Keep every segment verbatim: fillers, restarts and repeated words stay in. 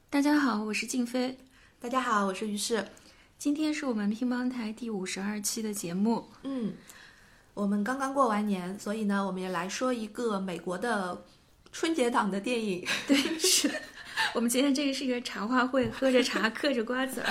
大家好，我是静飞。 大家好，我是于适。 今天是我们乒乓台第五十二期的节目。 嗯，我们刚刚过完年，所以呢，我们也来说一个美国的春节档的电影。 对，是的。我们今天这个是一个茶话会，喝着茶，嗑着瓜子儿。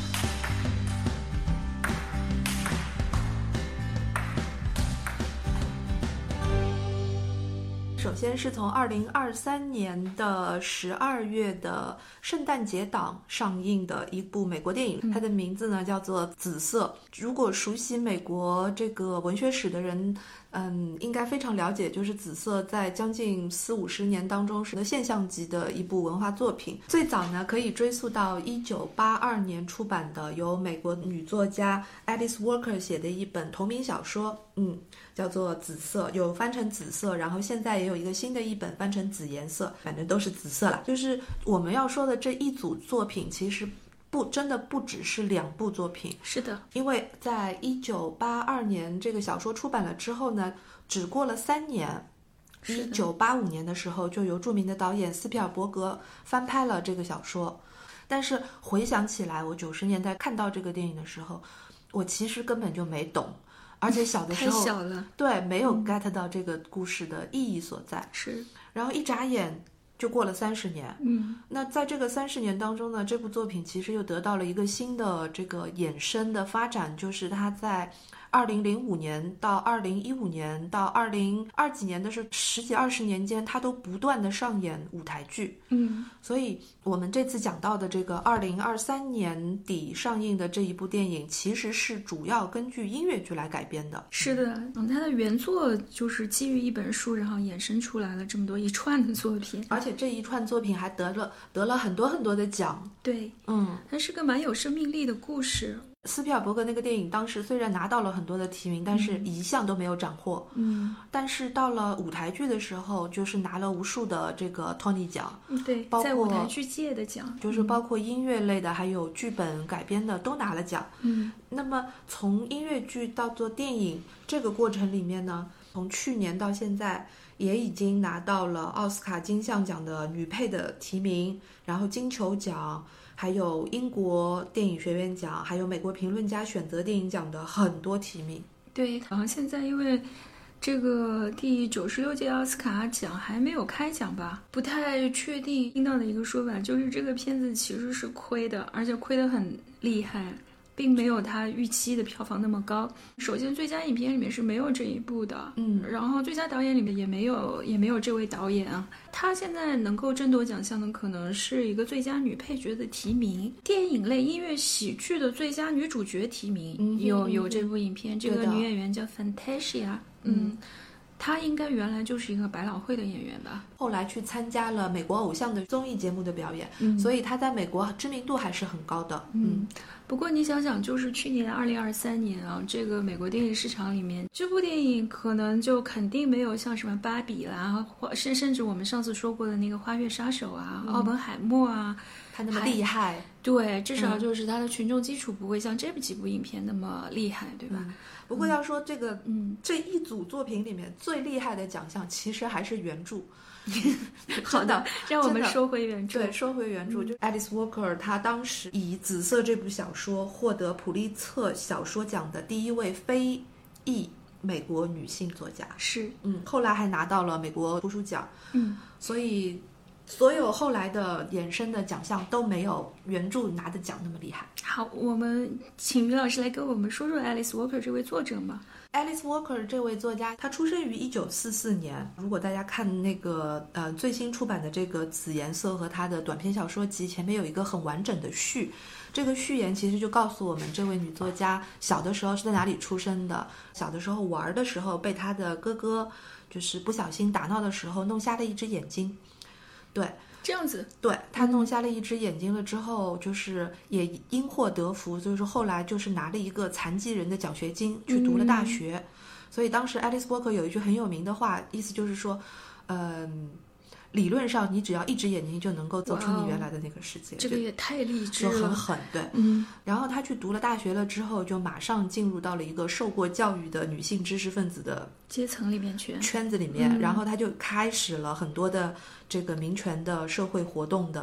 首先是从二零二三年的十二月的圣诞节档上映的一部美国电影，它的名字呢叫做《紫色》。如果熟悉美国这个文学史的人，嗯，应该非常了解，就是《紫色》在将近四五十年当中是个现象级的一部文化作品。最早呢，可以追溯到一九八二年出版的由美国女作家 Alice Walker 写的一本同名小说，嗯，叫做《紫色》，有翻成紫色，然后现在也有一个新的一本翻成紫颜色，反正都是紫色了。就是我们要说的这一组作品，其实不真的不只是两部作品。 是的， 因为在一九八二年这个小说出版了之后呢，只过了三年，一九八五年的时候，就由著名的导演斯皮尔伯格翻拍了这个小说。但是回想起来，我九十年代看到这个电影的时候，我其实根本就没懂。而且小的时候太小了， 对，没有 get 到这个故事的意义所在。 是， 然后一眨眼就过了三十年。 嗯， 那在这个三十年当中呢，这部作品其实又得到了一个新的这个衍生的发展，就是它在二零零五年到二零一五年到二零二几年的是十几二十年间，它都不断的上演舞台剧。 嗯， 所以我们这次讲到的这个二零二三年底上映的这一部电影，其实是主要根据音乐剧来改编的。 是的，嗯，它的原作就是基于一本书，然后衍生出来了这么多一串的作品， 而且这一串作品还得了得了很多很多的奖。 对， 嗯， 它是个蛮有生命力的故事。 斯皮尔伯格那个电影当时虽然拿到了很多的提名，但是一项都没有斩获。 嗯， 但是到了舞台剧的时候，就是拿了无数的这个 Tony 奖。 对， 包括在舞台剧界的奖， 就是包括音乐类的，还有剧本改编的都拿了奖。 嗯， 那么从音乐剧到做电影这个过程里面呢，从去年到现在也已经拿到了奥斯卡金像奖的女配的提名，然后金球奖，还有英国电影学院奖，还有美国评论家选择电影奖的很多提名。 对，好像现在因为这个第九十六届奥斯卡奖还没有开奖吧，不太确定。听到的一个说法就是这个片子其实是亏的，而且亏得很厉害，并没有他预期的票房那么高。首先最佳影片里面是没有这一部的， 嗯， 然后最佳导演里面也没有也没有这位导演啊。他现在能够争夺奖项的可能是一个最佳女配角的提名，电影类音乐喜剧的最佳女主角提名， 嗯、 有有这部影片，这个女演员叫 Fantasia， 嗯。 她应该原来就是一个百老汇的演员吧， 后来去参加了美国偶像的综艺节目的表演， 嗯， 所以她在美国知名度还是很高的。 嗯，不过你想想，就是去年二零二三年啊，这个美国电影市场里面，这部电影可能就肯定没有像什么芭比啦，或甚甚至我们上次说过的那个花月杀手啊、嗯、奥本海默啊， 它那么厉害。 对，至少就是它的群众基础不会像这几部影片那么厉害，对吧？ 嗯，不过要说这个， 嗯， 这一组作品里面最厉害的奖项，其实还是原著。 好的，让我们说回原著。 对，说回原著，嗯、就 Alice Walker 她当时以《紫色》这部小说获得普利策小说奖的第一位非裔美国女性作家。 是， 嗯，后来还拿到了美国图书奖。 嗯， 所以所有后来的衍生的奖项都没有原著拿的奖那么厉害。 好，我们请于老师来跟我们说说 Alice Walker 这位作者吧。 Alice Walker 这位作家，他出生于一九四四年。如果大家看那个呃最新出版的这个《紫颜色》和他的短篇小说集，前面有一个很完整的序。这个序言其实就告诉我们，这位女作家小的时候是在哪里出生的。小的时候玩的时候，被她的哥哥就是不小心打闹的时候弄瞎了一只眼睛。对。 这样子， 对，他弄瞎了一只眼睛了之后，就是也因祸得福，就是后来就是拿了一个残疾人的奖学金去读了大学。嗯、所以当时 Alice Walker 有一句很有名的话，意思就是说，嗯、呃，理论上你只要一只眼睛就能够走出你原来的那个世界。 这个也太励志了， 就很狠，对。 嗯。 然后他去读了大学了之后，就马上进入到了一个受过教育的女性知识分子的阶层里面去， 圈子里面， 嗯、 然后他就开始了很多的这个民权的社会活动的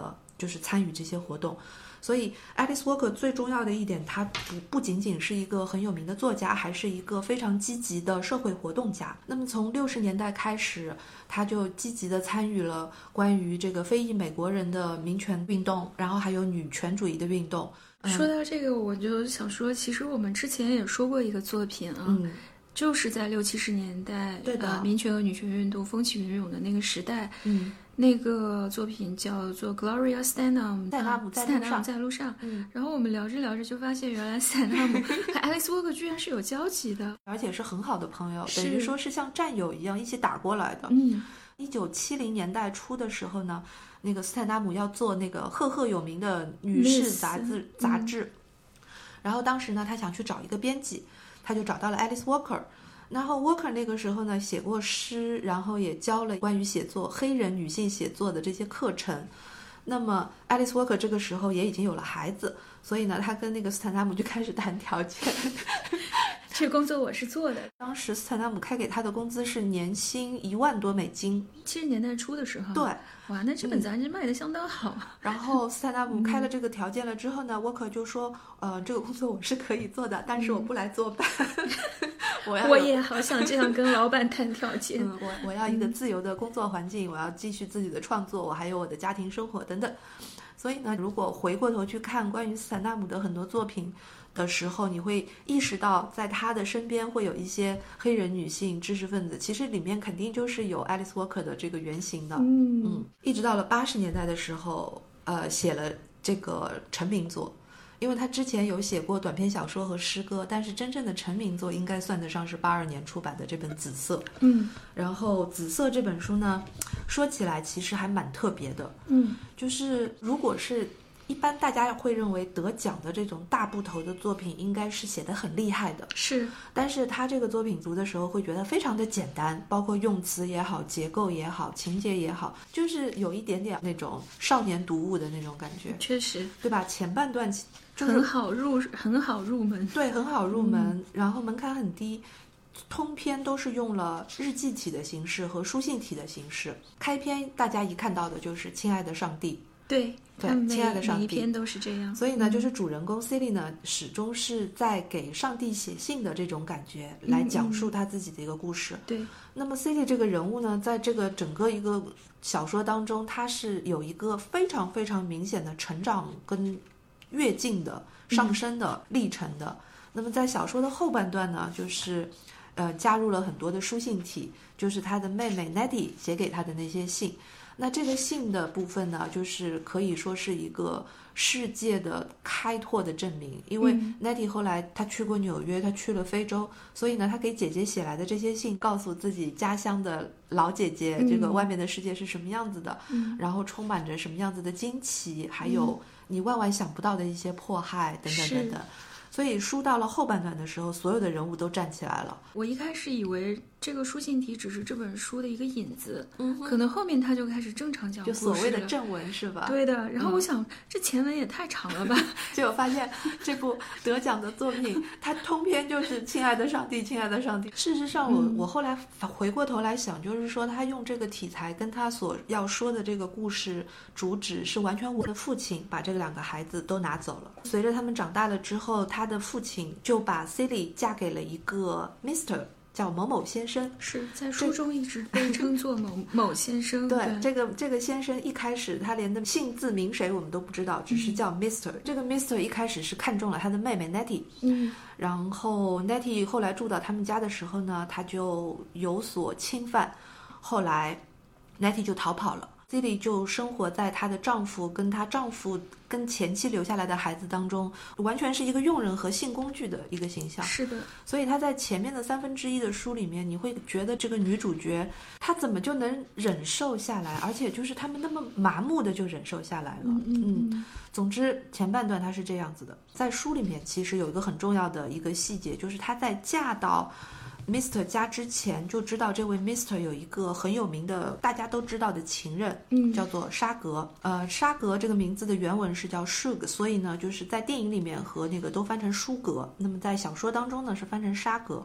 就是参与这些活动。所以 Alice Walker 最重要的一点，她不不仅仅是一个很有名的作家，还是一个非常积极的社会活动家。那么从六十年代开始，他就积极的参与了关于这个非裔美国人的民权运动，然后还有女权主义的运动。 嗯、说到这个，我就想说，其实我们之前也说过一个作品啊。 嗯， 就是在六七十年代， 对的， 呃，民权和女权运动风起云涌的那个时代， 嗯， 那个作品叫做 Gloria Steinem， 斯坦纳姆在路上，在路上。 嗯， 然后我们聊着聊着就发现，原来斯坦纳姆和 Alice Walker 居然是有交集的， 而且是很好的朋友，等于说是像战友一样一起打过来的。 嗯， 一九七零年代初的时候呢，那个斯坦纳姆要做那个赫赫有名的女士杂志杂志、嗯，然后当时呢，他想去找一个编辑。他就找到了 Alice Walker， 然后 Walker 那个时候呢写过诗，然后也教了关于写作黑人女性写作的这些课程。那么 Alice Walker 这个时候也已经有了孩子，所以呢他跟那个斯坦纳姆就开始谈条件。 这工作我是做的， 当时斯坦纳姆开给他的工资是年薪一万多美金， 七十年代初的时候。 对， 哇，那这本杂志卖的相当好。 嗯、然后斯坦纳姆开了这个条件了之后呢、嗯、Walker 就说，呃，这个工作我是可以做的，但是我不来做伴。嗯、我要我也好想这样跟老板谈条件。 嗯、我我要一个自由的工作环境，我要继续自己的创作，我还有我的家庭生活等等。所以呢，如果回过头去看关于斯坦纳姆的很多作品的时候，你会意识到在他的身边会有一些黑人女性知识分子，其实里面肯定就是有 Alice Walker 的这个原型的。 嗯嗯，一直到了八十年代的时候，呃，写了这个成名作。因为他之前有写过短篇小说和诗歌，但是真正的成名作应该算得上是八二年出版的这本《紫色》。 嗯， 然后《紫色》这本书呢，说起来其实还蛮特别的。 嗯， 就是如果是一般大家会认为得奖的这种大部头的作品应该是写得很厉害的， 是， 但是他这个作品读的时候会觉得非常的简单，包括用词也好，结构也好，情节也好，就是有一点点那种少年读物的那种感觉。 确实， 对吧？前半段就是很好入很好入门， 对，很好入门、 嗯、 然后门槛很低，通篇都是用了日记体的形式和书信体的形式。开篇大家一看到的就是亲爱的上帝， 对对，亲爱的上帝， 每一篇都是这样。 所以呢、 嗯、 就是主人公 Celie 呢始终是在给上帝写信的这种感觉来讲述他自己的一个故事。 嗯嗯、对， 那么 Celie 这个人物呢，在这个整个一个小说当中，他是有一个非常非常明显的成长跟跃进的上升的历程的、嗯、那么在小说的后半段呢，就是呃加入了很多的书信体，就是他的妹妹 Nettie 写给他的那些信。那这个信的部分呢，就是可以说是一个世界的开拓的证明，因为 Nettie 后来他去过纽约，他去了非洲，所以呢他给姐姐写来的这些信告诉自己家乡的老姐姐、嗯、这个外面的世界是什么样子的、 嗯、 然后充满着什么样子的惊奇，还有你万万想不到的一些迫害等等等等。所以书到了后半段的时候，所有的人物都站起来了。 我一开始以为这个书信体只是这本书的一个引子， 嗯， 可能后面他就开始正常讲故事了， 就所谓的正文是吧？ 对的。然后我想、嗯、这前文也太长了吧？ 结果发现这部得奖的作品，它通篇就是亲爱的上帝，亲爱的上帝。事实上我，我、嗯、我后来回过头来想，就是说他用这个题材跟他所要说的这个故事主旨是完全我的父亲把这两个孩子都拿走了。随着他们长大了之后，他的父亲就把 Celie 嫁给了一个 Mister 叫某某先生， 是在书中一直被称作某某先生。 对， 对， 这个这个先生一开始他连的姓字名谁我们都不知道，只是叫 Mister、嗯、这个 Mister 一开始是看中了他的妹妹 Nettie， 嗯， 然后 Nettie 后来住到他们家的时候呢，他就有所侵犯，后来 Nettie 就逃跑了。Celie 就生活在她的丈夫跟她丈夫跟前妻留下来的孩子当中，完全是一个佣人和性工具的一个形象。 是的， 所以她在前面的三分之一的书里面，你会觉得这个女主角她怎么就能忍受下来，而且就是他们那么麻木的就忍受下来了。 嗯嗯嗯，总之前半段她是这样子的。在书里面其实有一个很重要的一个细节，就是她在嫁到Mister 家之前就知道这位 Mister 有一个很有名的大家都知道的情人， 嗯， 叫做沙格。呃，沙格这个名字的原文是叫 Shug， 所以呢就是在电影里面和那个都翻成舒格，那么在小说当中呢是翻成沙格。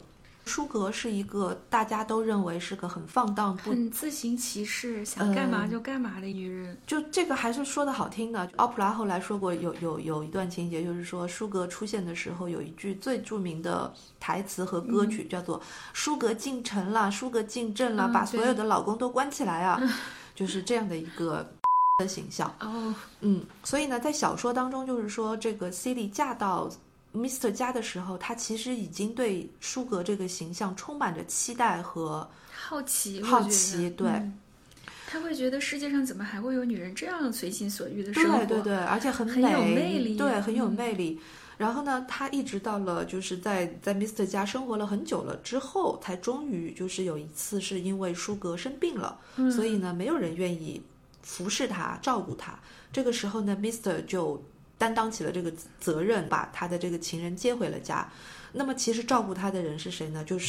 舒格是一个大家都认为是个很放荡不很自行其事，想干嘛就干嘛的女人、嗯、 就这个还是说的好听的。奥普拉后来说过有有有一段情节，就是说舒格出现的时候有一句最著名的台词和歌曲、嗯、叫做舒格进城了，舒格进镇了、嗯、把所有的老公都关起来啊、嗯、就是这样的一个的形象哦， 嗯，所以呢在小说当中就是说这个 Celie 嫁到Mister 家的时候，他其实已经对舒格这个形象充满着期待和好奇， 好奇，对、嗯， 他会觉得世界上怎么还会有女人这样随心所欲的生活， 对对对，而且很美， 很有魅力， 对，很有魅力。嗯、然后呢，他一直到了就是在在 Mister 家生活了很久了之后，才终于就是有一次是因为舒格生病了、嗯，所以呢，没有人愿意服侍他、照顾他。这个时候呢 ，Mister 就担当起了这个责任，把他的这个情人接回了家。那么其实照顾他的人是谁呢？就是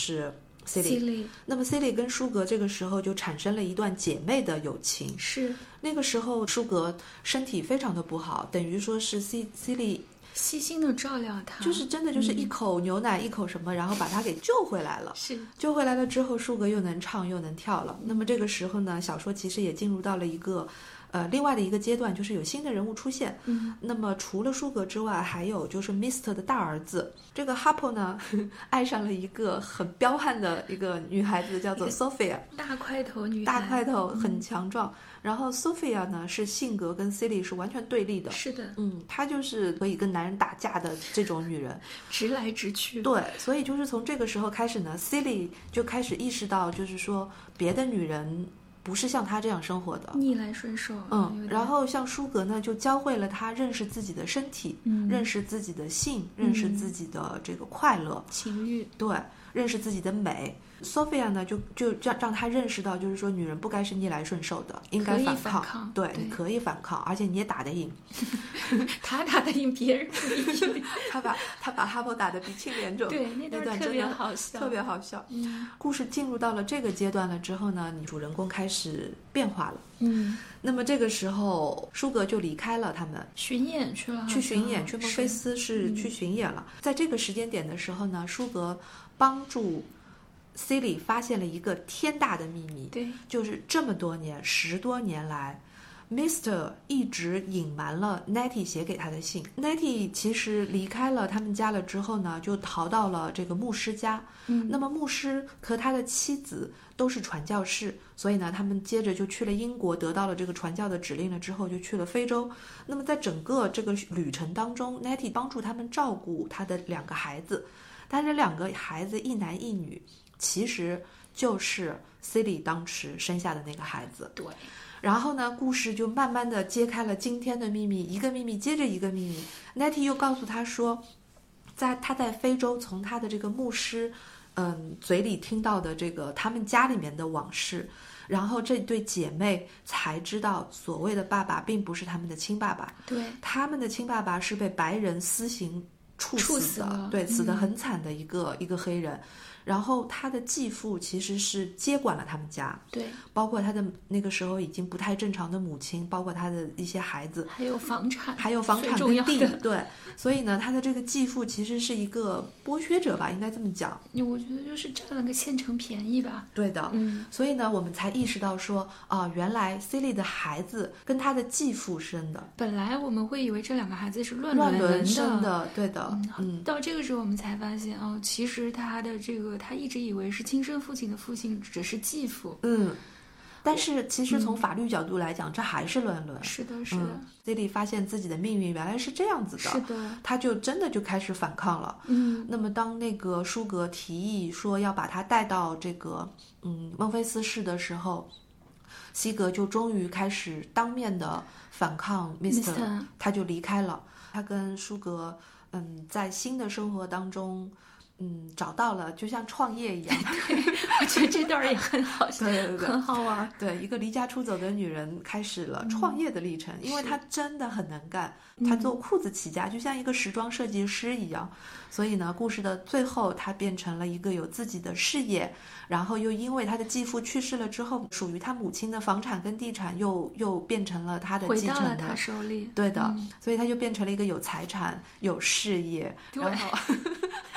Celie。那么 Celie 跟舒格这个时候就产生了一段姐妹的友情。 是那个时候舒格身体非常的不好，等于说是 Celie 细心的照料他， 就是真的就是一口牛奶、嗯、一口什么，然后把他给救回来了。 是救回来了之后，舒格又能唱又能跳了。那么这个时候呢，小说其实也进入到了一个呃，另外的一个阶段，就是有新的人物出现。 嗯， 那么除了舒格之外，还有就是 Mister 的大儿子，这个 Harpo 呢，爱上了一个很彪悍的一个女孩子，叫做 Sophia， 大块头女孩， 大块头很强壮。嗯、然后 Sophia 呢，是性格跟 Celie 是完全对立的。 是的， 嗯，她就是可以跟男人打架的这种女人， 直来直去。 对，所以就是从这个时候开始呢 ，Celie 就开始意识到，就是说别的女人不是像他这样生活的， 逆来顺受。 嗯，然后像舒格呢，就教会了他认识自己的身体， 嗯， 认识自己的性，嗯，认识自己的这个快乐、 情欲， 对，认识自己的美。Sophia 呢，就就让让他认识到，就是说女人不该是逆来顺受的，应该反抗。 反抗对， 对， 你可以反抗，而且你也打得赢。 他打得赢，别人不赢。 他把他把哈珀打得鼻青脸肿。 对，那段特别好笑， 特别好笑。 嗯， 故事进入到了这个阶段了之后呢，你主人公开始变化了。 嗯， 那么这个时候，舒格就离开了他们， 巡演去了， 去巡演，去孟菲斯是去巡演了。在这个时间点的时候呢，舒格帮助Celie 发现了一个天大的秘密， 对， 就是这么多年十多年来 Mister 一直隐瞒了 Nettie 写给他的信。 Nettie 其实离开了他们家了之后呢，就逃到了这个牧师家。 嗯， 那么牧师和他的妻子都是传教士，所以呢他们接着就去了英国，得到了这个传教的指令了之后就去了非洲。那么在整个这个旅程当中， Nettie 帮助他们照顾他的两个孩子，但这两个孩子一男一女，其实就是 Celie 当时生下的那个孩子。 对， 然后呢，故事就慢慢的揭开了惊天的秘密，一个秘密接着一个秘密。Nettie 又告诉他说，在他在非洲从他的这个牧师，嗯，嘴里听到的这个他们家里面的往事，然后这对姐妹才知道，所谓的爸爸并不是他们的亲爸爸， 对， 他们的亲爸爸是被白人私刑处死的， 死了对，死得很惨的一个、嗯、一个黑人。然后他的继父其实是接管了他们家， 对， 包括他的那个时候已经不太正常的母亲，包括他的一些孩子， 还有房产， 还有房产跟地，对，所以呢，他的这个继父其实是一个剥削者吧，应该这么讲。 我觉得就是占了个现成便宜吧。 对的， 嗯， 所以呢，我们才意识到说，啊、呃，原来 Celie 的孩子跟他的继父生的。 本来我们会以为这两个孩子是乱乱伦生的，对的， 嗯， 嗯， 到这个时候我们才发现，哦，其实他的这个。他一直以为是亲生父亲的父亲只是继父， 嗯，但是其实从法律角度来讲，嗯、这还是乱伦。 是的，是的。 嗯、Celie 发现自己的命运原来是这样子的， 是的， 他就真的就开始反抗了。 嗯， 那么当那个舒格提议说要把他带到这个嗯孟菲斯市的时候，西格就终于开始当面的反抗 Mister， Mister 他就离开了。他跟舒格嗯在新的生活当中。嗯，找到了，就像创业一样。 对，我觉得这段也很好笑， 对对对， 很好玩。 对，一个离家出走的女人开始了创业的历程，嗯、因为她真的很能干，她做裤子起家，就像一个时装设计师一样。所以呢，故事的最后，她变成了一个有自己的事业，然后又因为她的继父去世了之后，属于她母亲的房产跟地产又又变成了她的继承的， 回到了她手里。 对的， 嗯、 所以她就变成了一个有财产、有事业，然后特别。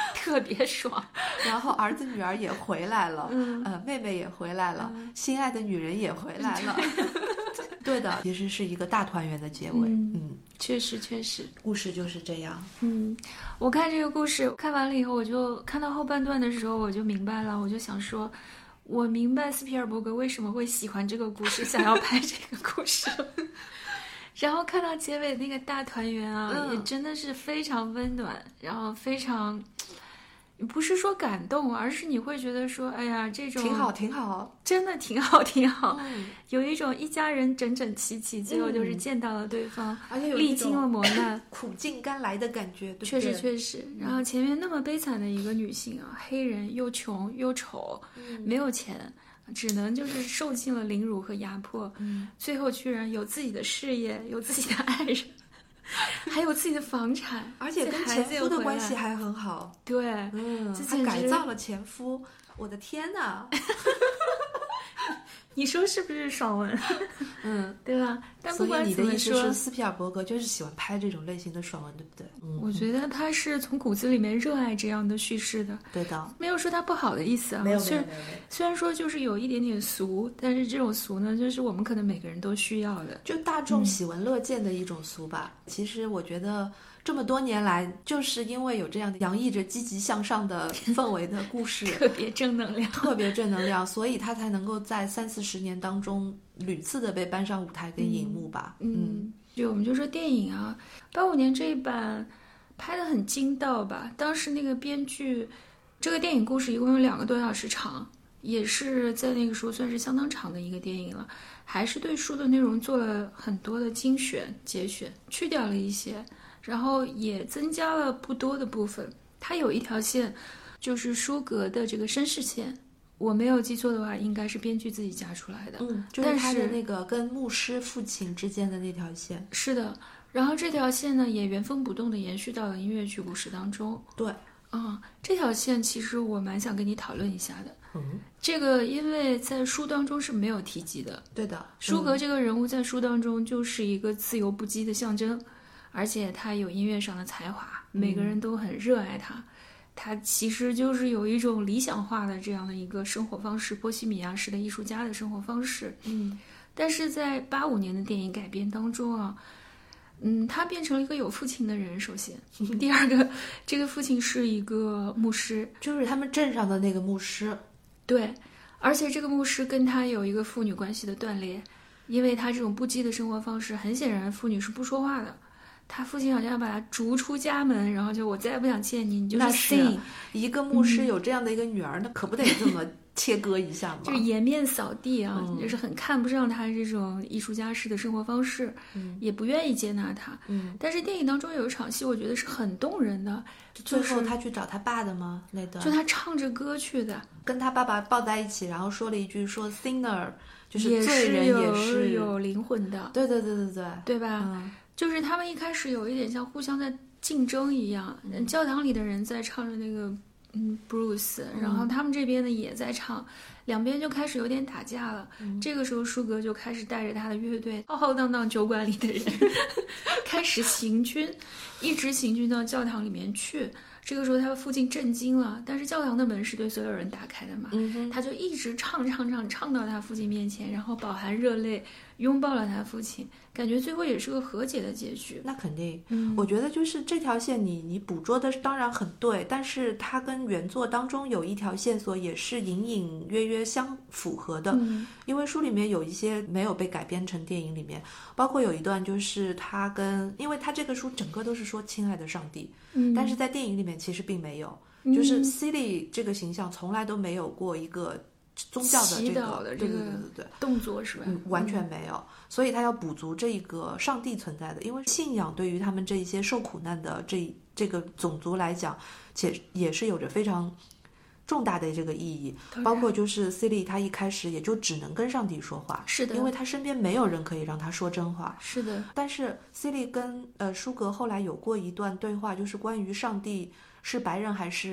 别爽。 然后儿子女儿也回来了， 嗯呃，妹妹也回来了， 嗯心爱的女人也回来了。对的，其实是一个大团圆的结尾。 嗯嗯， 确实确实， 故事就是这样。 嗯，我看这个故事看完了以后，我就看到后半段的时候，我就明白了，我就想说，我明白斯皮尔伯格为什么会喜欢这个故事，想要拍这个故事。然后看到结尾那个大团圆啊， 嗯也真的是非常温暖，然后非常，不是说感动，而是你会觉得说，哎呀，这种挺好，挺好， 真的挺好，挺好， 嗯， 有一种一家人整整齐齐，最后就是嗯见到了对方， 而且有历一种经了磨难， 苦尽甘来的感觉，对不对？ 确实确实。然后前面那么悲惨的一个女性啊，黑人又穷又丑， 嗯没有钱，只能就是受尽了凌辱和压迫， 嗯， 最后居然有自己的事业，有自己的爱人，还有自己的房产， 而且跟这孩前夫的子又回来关系还很好。 对， 嗯，还这简直改造了前夫，我的天哪！ 你说是不是爽文？ 嗯， 对吧？但所以不管怎么你的意思说， 是斯皮尔伯格就是喜欢拍这种类型的爽文，对不对？嗯， 我觉得他是从骨子里面热爱这样的叙事的， 对的。 没有说他不好的意思啊。 没有没虽然有没有没有， 虽然说就是有一点点俗，但是这种俗呢，就是我们可能每个人都需要的。 就大众喜闻乐见的一种俗吧。其实我觉得这么多年来，就是因为有这样的洋溢着积极向上的氛围的故事， 特别正能量， 特别正能量，所以它才能够在三四十年当中屡次的被搬上舞台跟荧幕吧。 嗯，就我们就说电影啊，八五年这一版拍的很筋道吧。当时那个编剧，这个电影故事一共有两个多小时长，也是在那个时候算是相当长的一个电影了，还是对书的内容做了很多的精选节选，去掉了一些，然后也增加了不多的部分。它有一条线，就是舒格的这个身世线，我没有记错的话，应该是编剧自己加出来的。 嗯，就是但是他的那个跟牧师父亲之间的那条线。 是的，然后这条线呢也原封不动的延续到了音乐剧故事当中。 对， 啊、这条线其实我蛮想跟你讨论一下的。 嗯， 这个因为在书当中是没有提及的， 对的。 舒格这个人物在书当中就是一个自由不羁的象征，而且他有音乐上的才华，每个人都很热爱他。他其实就是有一种理想化的这样的一个生活方式，波西米亚式的艺术家的生活方式。 嗯， 但是在八五年的电影改编当中啊，嗯，他变成了一个有父亲的人。首先，第二个，这个父亲是一个牧师， 就是他们镇上的那个牧师。 对，而且这个牧师跟他有一个父女关系的断裂，因为他这种不羁的生活方式，很显然父女是不说话的。他父亲好像要把他逐出家门，然后就我再也不想见你，你就是那是 sin， 一个牧师有这样的一个女儿，那可不得这么切割一下吗？ 就是颜面扫地啊， 嗯就是很看不上他这种艺术家式的生活方式， 嗯也不愿意接纳他。 嗯， 但是电影当中有一场戏，我觉得是很动人的，就是最后他去找他爸的吗？那段就他唱着歌去的， 跟他爸爸抱在一起，然后说了一句说 sinner， 就是也罪人也有是有灵魂的， 对对对对对， 对吧？ 嗯就是他们一开始有一点像互相在竞争一样， 嗯教堂里的人在唱着那个嗯 Bruce，然后他们这边呢也在唱，两边就开始有点打架了。 嗯这个时候舒格就开始带着他的乐队浩浩荡荡酒馆里的人开始行军，一直行军到教堂里面去。这个时候他父亲震惊了，但是教堂的门是对所有人打开的嘛， 嗯哼， 他就一直唱唱唱唱到他父亲面前，然后饱含热泪拥抱了他父亲，感觉最后也是个和解的结局。 那肯定， 嗯我觉得就是这条线你你捕捉的当然很对，但是它跟原作当中有一条线索也是隐隐约约相符合的， 嗯因为书里面有一些没有被改编成电影里面，包括有一段就是他跟，因为他这个书整个都是说亲爱的上帝， 嗯， 但是在电影里面其实并没有， 嗯就是 Silly 这个形象从来都没有过一个宗教的这祈个， 祷的这个对对对对对。 动作是吧？ 嗯，完全没有，所以他要补足这一个上帝存在的，因为信仰对于他们这一些受苦难的这这个种族来讲，且也是有着非常重大的这个意义。 当然包括就是 Silly 他一开始也就只能跟上帝说话， 是的， 因为他身边没有人可以让他说真话。 是的， 但是 Silly 跟呃舒格后来有过一段对话，就是关于上帝是白人还是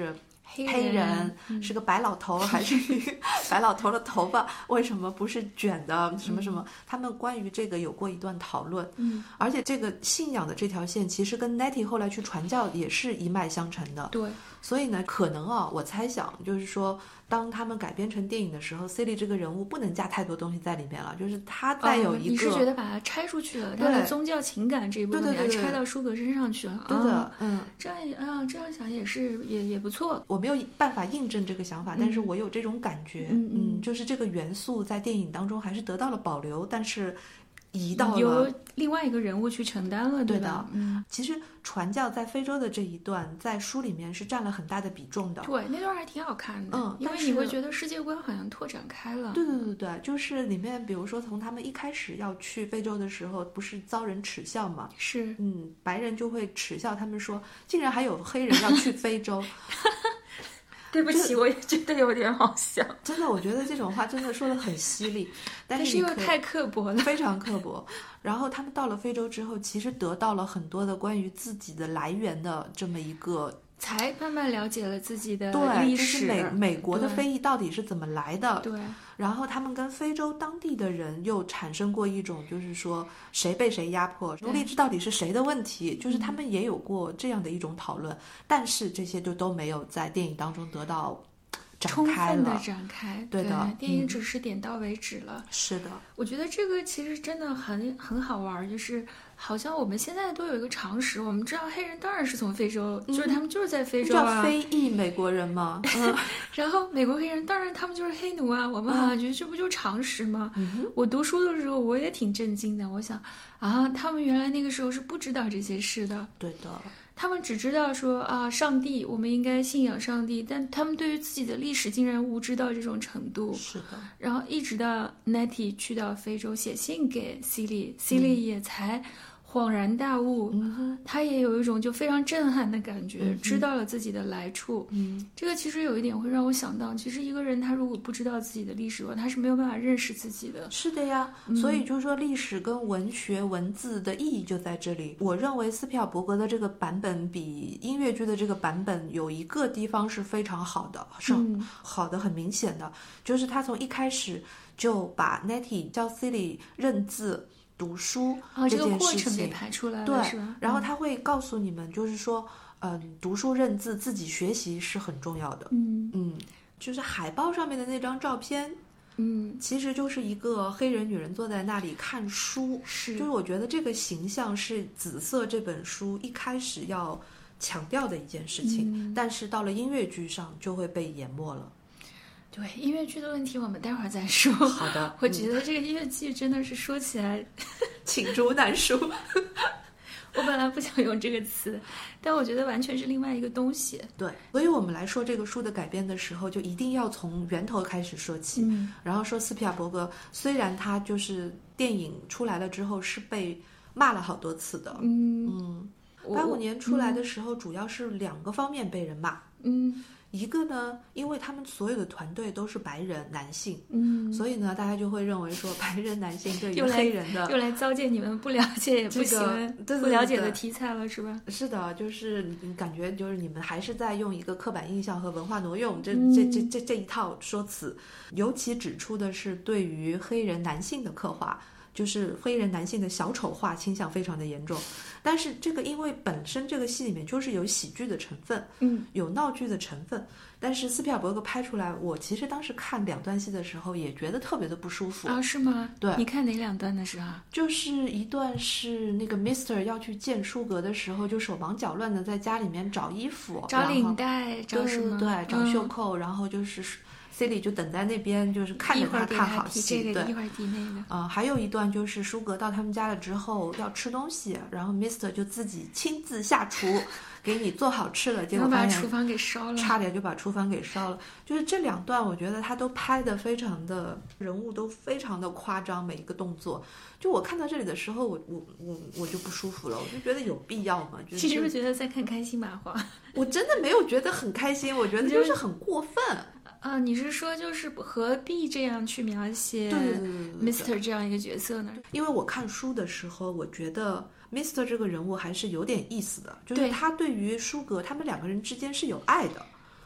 黑黑人、 人、 嗯、是个白老头，还是白老头的头发为什么不是卷的什么什么、嗯、他们关于这个有过一段讨论。 嗯， 而且这个信仰的这条线其实跟 Nettie 后来去传教也是一脉相承的。 对， 所以呢可能啊我猜想就是说当他们改编成电影的时候 Celie 这个人物不能加太多东西在里面了，就是他再有一个、 哦、你是觉得把它拆出去了，他的宗教情感这一部分给它拆到舒格身上去了。 对的，嗯， 这样啊这样想也是也也不错。 我没有办法印证这个想法、嗯、但是我有这种感觉。 嗯 嗯, 嗯，就是这个元素在电影当中还是得到了保留，但是移到了由另外一个人物去承担了。 对的， 嗯， 其实传教在非洲的这一段在书里面是占了很大的比重的。 对，那段还挺好看的。 嗯， 因为你会觉得世界观好像拓展开了。 对对对对，就是里面比如说从他们一开始要去非洲的时候不是遭人耻笑嘛， 是， 嗯，白人就会耻笑他们说竟然还有黑人要去非洲对不起，我也觉得有点好笑。 真的，我觉得这种话真的说得很犀利，但是又太刻薄了， 非常刻薄。然后他们到了非洲之后，其实得到了很多的关于自己的来源的这么一个， 才慢慢了解了自己的历史。 对，就是美美国的非裔到底是怎么来的？ 对。 然后他们跟非洲当地的人又产生过一种，就是说谁被谁压迫，奴隶制到底是谁的问题，就是他们也有过这样的一种讨论，嗯、但是这些就都没有在电影当中得到展开了， 充分的展开。 对的， 对，电影只是点到为止了。 嗯、是的， 我觉得这个其实真的很很好玩，就是好像我们现在都有一个常识，我们知道黑人当然是从非洲，嗯、就是他们就是在非洲啊， 叫非裔美国人嘛。嗯、 然后美国黑人当然他们就是黑奴啊，我们好像觉得这不就常识吗？嗯、我读书的时候我也挺震惊的，我想啊，他们原来那个时候是不知道这些事的。 对的。 他们只知道说啊，上帝，我们应该信仰上帝，但他们对于自己的历史竟然无知到这种程度。 是的。然后一直到 Nettie 去到非洲写信给 Celie，Celie、嗯、也才恍然大悟， 嗯、 他也有一种就非常震撼的感觉，嗯、知道了自己的来处。 嗯， 这个其实有一点会让我想到，其实一个人他如果不知道自己的历史的话，他是没有办法认识自己的。 是的呀， 嗯、 所以就是说历史跟文学文字的意义就在这里。我认为斯皮尔伯格的这个版本比音乐剧的这个版本有一个地方是非常好的，是好的很明显的，就是他从一开始就把 Nettie 教 Celie 认字读书这件事情、 哦、这个过程给排出来了， 对， 是吧？ 然后他会告诉你们，就是说，嗯，读书认字，自己学习是很重要的。 嗯嗯，就是海报上面的那张照片， 嗯， 其实就是一个黑人女人坐在那里看书， 是， 就是我觉得这个形象是《紫色》这本书一开始要强调的一件事情， 嗯、 但是到了音乐剧上就会被淹没了。 对，音乐剧的问题我们待会儿再说。 好的， 我觉得这个音乐剧真的是说起来罄竹难书。 我本来不想用这个词，但我觉得完全是另外一个东西。 对，所以我们来说这个书的改编的时候，就一定要从源头开始说起。 嗯， 然后说斯皮尔伯格，虽然他就是电影出来了之后是被骂了好多次的。 嗯嗯，八五年出来的时候，主要是两个方面被人骂。 嗯。 一个呢，因为他们所有的团队都是白人男性， 嗯， 所以呢，大家就会认为说白人男性对于黑人的又来糟践你们不了解也不喜欢、 这个、对对对不了解的题材了，是吧？ 是的，就是你感觉就是你们还是在用一个刻板印象和文化挪用这、 嗯、 这这这这一套说辞，尤其指出的是对于黑人男性的刻画。就是黑人男性的小丑化倾向非常的严重，但是这个因为本身这个戏里面就是有喜剧的成分， 嗯， 有闹剧的成分，但是斯皮尔伯格拍出来，我其实当时看两段戏的时候也觉得特别的不舒服啊，是吗？ 对， 你看哪两段的时候？ 就是一段是那个 Mister 要去见舒格的时候，就手忙脚乱的在家里面找衣服， 找领带，找什么？ 对对对，找袖扣，嗯、然后就是。Celie 就等在那边，就是看着他看好戏， 对，一会儿提那个。 啊、呃，还有一段就是舒格到他们家了之后要吃东西，然后 Mister 就自己亲自下厨，给你做好吃了，结果把厨房给烧了， 差点就把厨房给烧了。就是这两段，我觉得他都拍得非常的，人物都非常的夸张，每一个动作。就我看到这里的时候，我我我我就不舒服了，我就觉得有必要吗？就是、 其实我觉得在看开心麻花， 我真的没有觉得很开心，我觉得就是很过分。 啊，你是说就是何必这样去描写 Mister 这样一个角色呢？ 因为我看书的时候，我觉得 Mister 这个人物还是有点意思的，就是他对于舒格他们两个人之间是有爱的。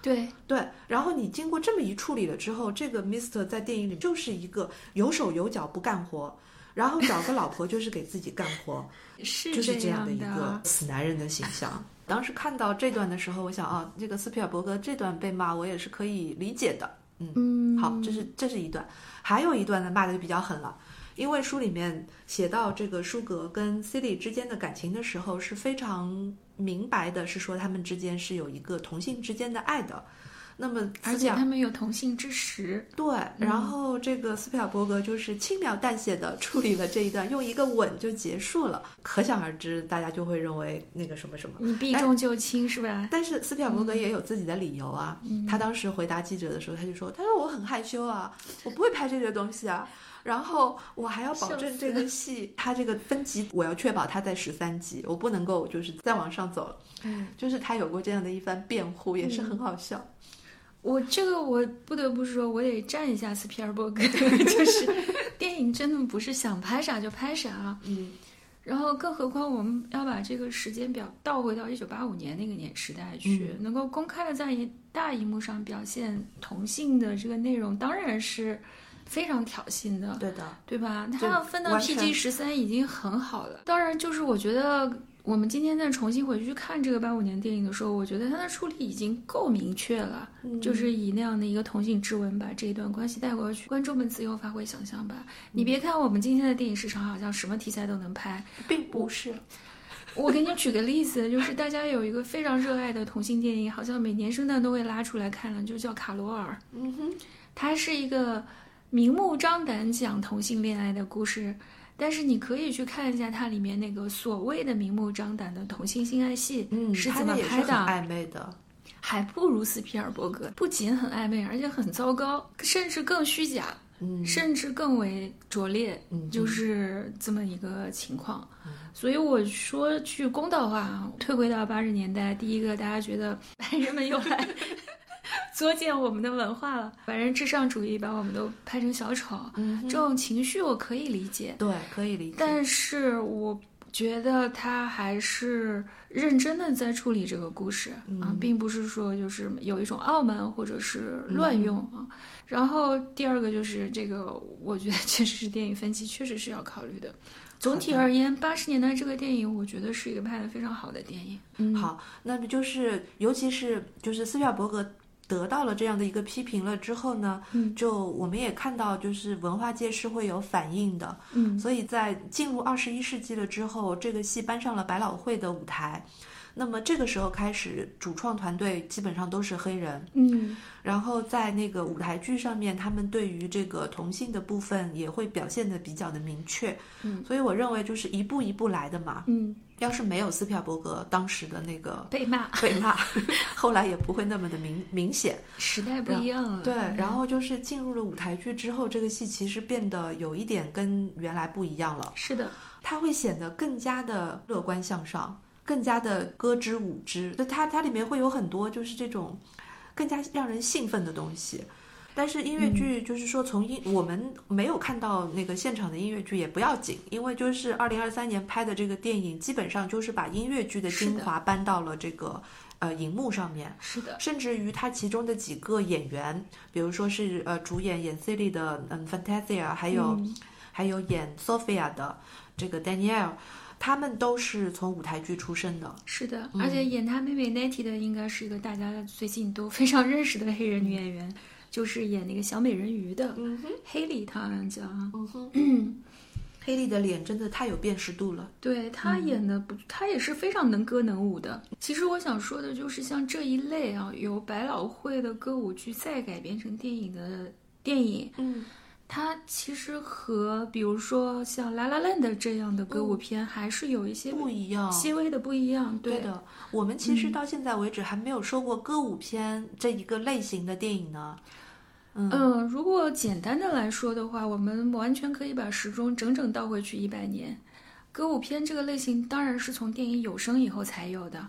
对对，然后你经过这么一处理了之后，这个 Mister 在电影里就是一个有手有脚不干活，然后找个老婆就是给自己干活， 是就是这样的的一个死男人的形象。当时看到这段的时候，我想啊，这个斯皮尔伯格这段被骂，我也是可以理解的。嗯， 嗯好，这是这是一段，还有一段呢骂的就比较狠了。因为书里面写到这个舒格跟 Celie 之间的感情的时候是非常明白的，是说他们之间是有一个同性之间的爱的。那么而且他们有同性之实。 对，然后这个斯皮尔伯格就是轻描淡写的处理了这一段，用一个吻就结束了。可想而知，大家就会认为那个什么什么， 你避重就轻是吧？ 但是斯皮尔伯格也有自己的理由啊。 嗯、 他当时回答记者的时候，他就说：“他说我很害羞啊，我不会拍这些东西啊。”然后我还要保证这个戏，它这个分级我要确保它在十三集，我不能够就是再往上走了。 嗯， 就是他有过这样的一番辩护，也是很好笑。 嗯、我这个我不得不说，我得赞一下斯皮尔伯格，就是电影真的不是想拍啥就拍啥啊。 嗯， 然后更何况我们要把这个时间表倒回到一九八五年那个年时代去，嗯、能够公开的在大荧幕上表现同性的这个内容，当然是非常挑衅的， 对的， 对吧？它要分到 P G 十三已经很好了。当然，就是我觉得我们今天再重新回去看这个八五年电影的时候，我觉得它的处理已经够明确了，嗯、就是以那样的一个同性之吻把这一段关系带过去，观众们自由发挥想象吧。嗯、你别看我们今天的电影市场好像什么题材都能拍， 并不是。 我给你举个例子，就是大家有一个非常热爱的同性电影，好像每年圣诞都会拉出来看了，就叫《卡罗尔》。 嗯哼， 它是一个明目张胆讲同性恋爱的故事，但是你可以去看一下它里面那个所谓的明目张胆的同性性爱戏， 嗯， 是怎么拍的， 很暧昧的， 还不如斯皮尔伯格，不仅很暧昧，而且很糟糕，甚至更虚假， 嗯， 甚至更为拙劣， 嗯， 就是这么一个情况。 嗯， 所以我说句公道话啊，退回到八十年代，第一个大家觉得白人们又来作践我们的文化了，白人至上主义把我们都拍成小丑， 嗯， 这种情绪我可以理解， 对，可以理解。 但是我觉得他还是认真的在处理这个故事、 嗯、 啊，并不是说就是有一种傲慢或者是乱用啊。 嗯、 然后第二个就是这个，我觉得确实是电影分级，确实是要考虑的。总体而言，八十年代这个电影，我觉得是一个拍得非常好的电影。嗯， 好，那么就是尤其是就是斯皮尔伯格得到了这样的一个批评了之后呢， 嗯， 就我们也看到，就是文化界是会有反应的， 嗯， 所以在进入二十一世纪了之后，这个戏搬上了百老汇的舞台。那么这个时候开始，主创团队基本上都是黑人， 嗯， 然后在那个舞台剧上面，他们对于这个同性的部分也会表现得比较的明确， 嗯， 所以我认为就是一步一步来的嘛， 嗯， 要是没有斯皮尔伯格当时的那个被骂被骂，后来也不会那么的明明显， 时代不一样了， 对，然后就是进入了舞台剧之后，这个戏其实变得有一点跟原来不一样了， 是的， 它会显得更加的乐观向上，更加的歌之舞之，就它它里面会有很多就是这种更加让人兴奋的东西。但是音乐剧就是说从音、嗯、我们没有看到那个现场的音乐剧也不要紧，因为就是二零二三年拍的这个电影基本上就是把音乐剧的精华搬到了这个呃荧幕上面， 是的， 甚至于它其中的几个演员，比如说是呃主演演 Celie 的嗯 Fantasia， 还有、嗯、还有演 Sophia 的这个 Danielle，他们都是从舞台剧出身的， 是的，而且演他妹妹 Nettie 的应该是一个大家最近都非常认识的黑人女演员，嗯、就是演那个小美人鱼的， 嗯哼， 黑莉，她好像叫， 嗯哼，嗯，黑莉的脸真的太有辨识度了， 对，她演的不，她、嗯、也是非常能歌能舞的。其实我想说的就是像这一类啊，由百老汇的歌舞剧再改编成电影的电影， 嗯。 它其实和比如说像《La La Land》这样的歌舞片还是有一些不一样， 细微的不一样。对, 对的，我们其实到现在为止还没有说过歌舞片这一个类型的电影呢。 嗯、呃，如果简单的来说的话，我们完全可以把时钟整整倒回去一百年。歌舞片这个类型当然是从电影有声以后才有的。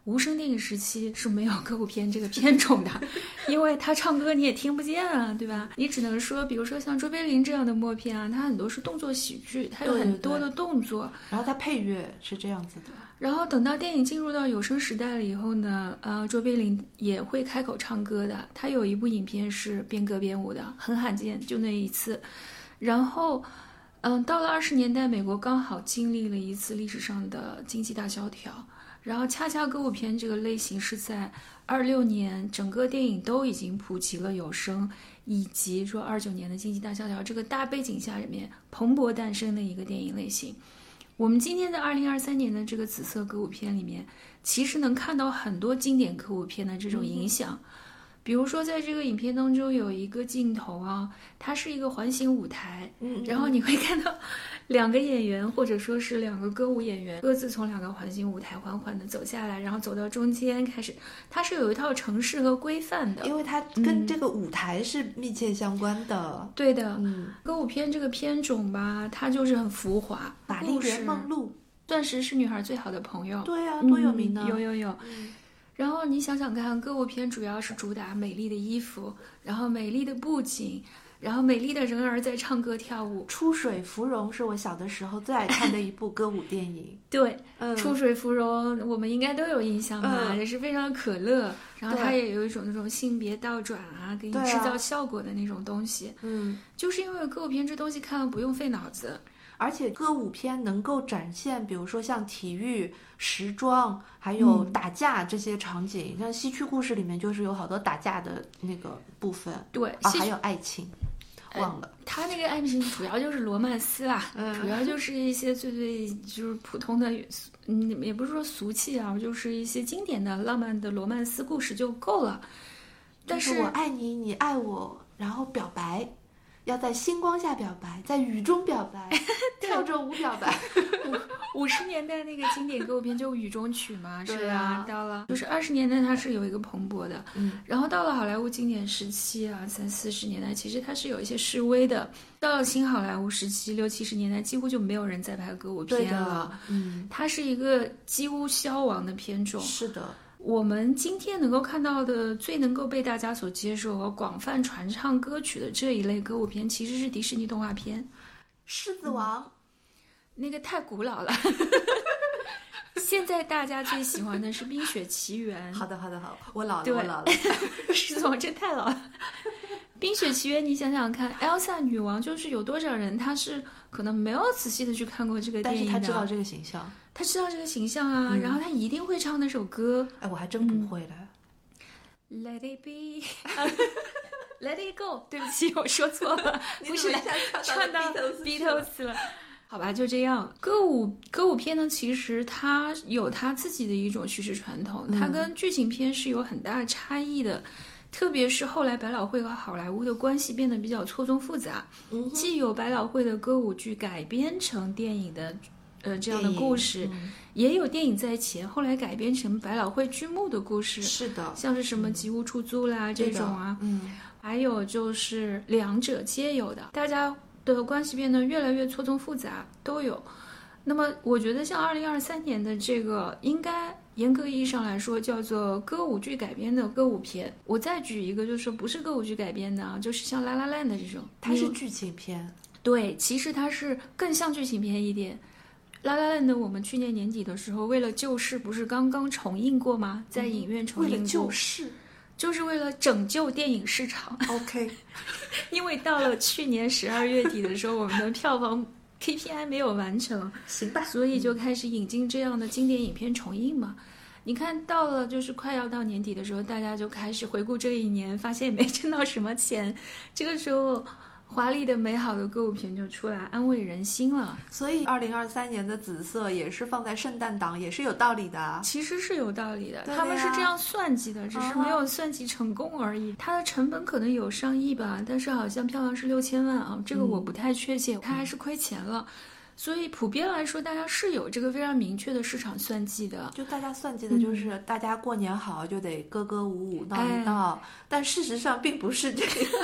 无声电影时期是没有歌舞片这个片种的，因为他唱歌你也听不见啊，对吧？你只能说，比如说像卓别林这样的默片啊，它很多是动作喜剧，它有很多的动作， 对对对，然后它配乐是这样子的。 然后等到电影进入到有声时代了以后呢，呃，卓别林也会开口唱歌的。他有一部影片是边歌边舞的，很罕见，就那一次。然后，嗯，到了二十年代，美国刚好经历了一次历史上的经济大萧条。然后恰恰歌舞片这个类型是在二六年整个电影都已经普及了有声，以及说二九年的经济大萧条这个大背景下里面蓬勃诞生的一个电影类型。我们今天在二零二三年的这个紫色歌舞片里面，其实能看到很多经典歌舞片的这种影响。嗯，比如说在这个影片当中有一个镜头啊，它是一个环形舞台， 嗯， 然后你会看到两个演员或者说是两个歌舞演员各自从两个环形舞台缓缓地走下来，然后走到中间开始，它是有一套程式和规范的， 因为它跟这个舞台是密切相关的。 嗯，对的， 嗯， 歌舞片这个片种吧，它就是很浮华。 玛丽莲梦露， 钻石是女孩最好的朋友， 对啊，多有名呢， 嗯，有有有。 嗯， 然后你想想看，歌舞片主要是主打美丽的衣服，然后美丽的布景，然后美丽的人儿在唱歌跳舞。 出水芙蓉是我小的时候最爱看的一部歌舞电影。 对， 嗯， 出水芙蓉我们应该都有印象吧， 嗯， 也是非常可乐，然后它也有一种那种性别倒转啊，给你制造效果的那种东西。 嗯， 就是因为歌舞片这东西看了不用费脑子。 而且歌舞片能够展现，比如说像体育、时装，还有打架这些场景。嗯，像《西区故事》里面就是有好多打架的那个部分。 对， 啊，还有爱情，忘了。 他那个爱情主要就是罗曼斯啦， 嗯， 主要就是一些最最就是普通的，嗯，也不是说俗气啊，就是一些经典的浪漫的罗曼斯故事就够了。但是我爱你，你爱我，然后表白。要在星光下表白，在雨中表白，跳着舞表白。 五十年代那个经典歌舞片就《雨中曲》嘛，是啊， 到了就是二十年代它是有一个蓬勃的， 嗯， 然后到了好莱坞经典时期啊，三四十年代其实它是有一些式微的，到了新好莱坞时期六七十年代几乎就没有人再拍歌舞片了， 嗯， 它是一个几乎消亡的片种。 是的。 我们今天能够看到的最能够被大家所接受和广泛传唱歌曲的这一类歌舞片，其实是迪士尼动画片，《 狮子王》嗯， 那个太古老了。现在大家最喜欢的是《冰雪奇缘》。 好的，好的，好，我老了，我老了。 狮子王真太老了。冰雪奇缘，你想想看 ，Elsa 女王就是有多少人，她是可能没有仔细的去看过这个电影的， 但是她知道这个形象。 他知道这个形象啊，嗯，然后他一定会唱那首歌。 哎，我还真不会了。 嗯、Let it be, Let it go。对不起，我说错了，不是唱到 Beatles 了。好吧，就这样。歌舞歌舞片呢，其实它有它自己的一种叙事传统，它跟剧情片是有很大的差异的。特别是后来百老汇和好莱坞的关系变得比较错综复杂， 嗯， 既有百老汇的歌舞剧改编成电影的。呃，这样的故事， 嗯， 也有电影在前，后来改编成百老汇剧目的故事。 是的， 像是什么《吉屋出租》啦，嗯，这种啊， 嗯， 还有就是两者皆有的，大家的关系变得越来越错综复杂，都有。那么，我觉得像二零二三年的这个，应该严格意义上来说叫做歌舞剧改编的歌舞片。我再举一个，就是不是歌舞剧改编的啊，就是像《La La Land》这种， 它是剧情片。 对，其实它是更像剧情片一点。La La Land 我们去年年底的时候，为了救市不是刚刚重映过吗？在影院重映过。 为了救市， 就是为了拯救电影市场。 OK， 因为到了去年十二月底的时候，我们的票房 K P I 没有完成， 行吧， 所以就开始引进这样的经典影片重映嘛。你看到了，就是快要到年底的时候，大家就开始回顾这一年，发现也没挣到什么钱，这个时候。华丽的美好的歌舞片就出来安慰人心了， 所以二零二三年的紫色也是放在圣诞档，也是有道理的。 其实是有道理的， 的他们是这样算计的，只是没有算计成功而已。它的成本可能有上亿吧，但是好像票房是六千万啊，这个我不太确切，它、嗯、还是亏钱了。所以普遍来说，大家是有这个非常明确的市场算计的。 就大家算计的就是、嗯、大家过年好就得歌歌舞舞闹一闹、哎，但事实上并不是这样。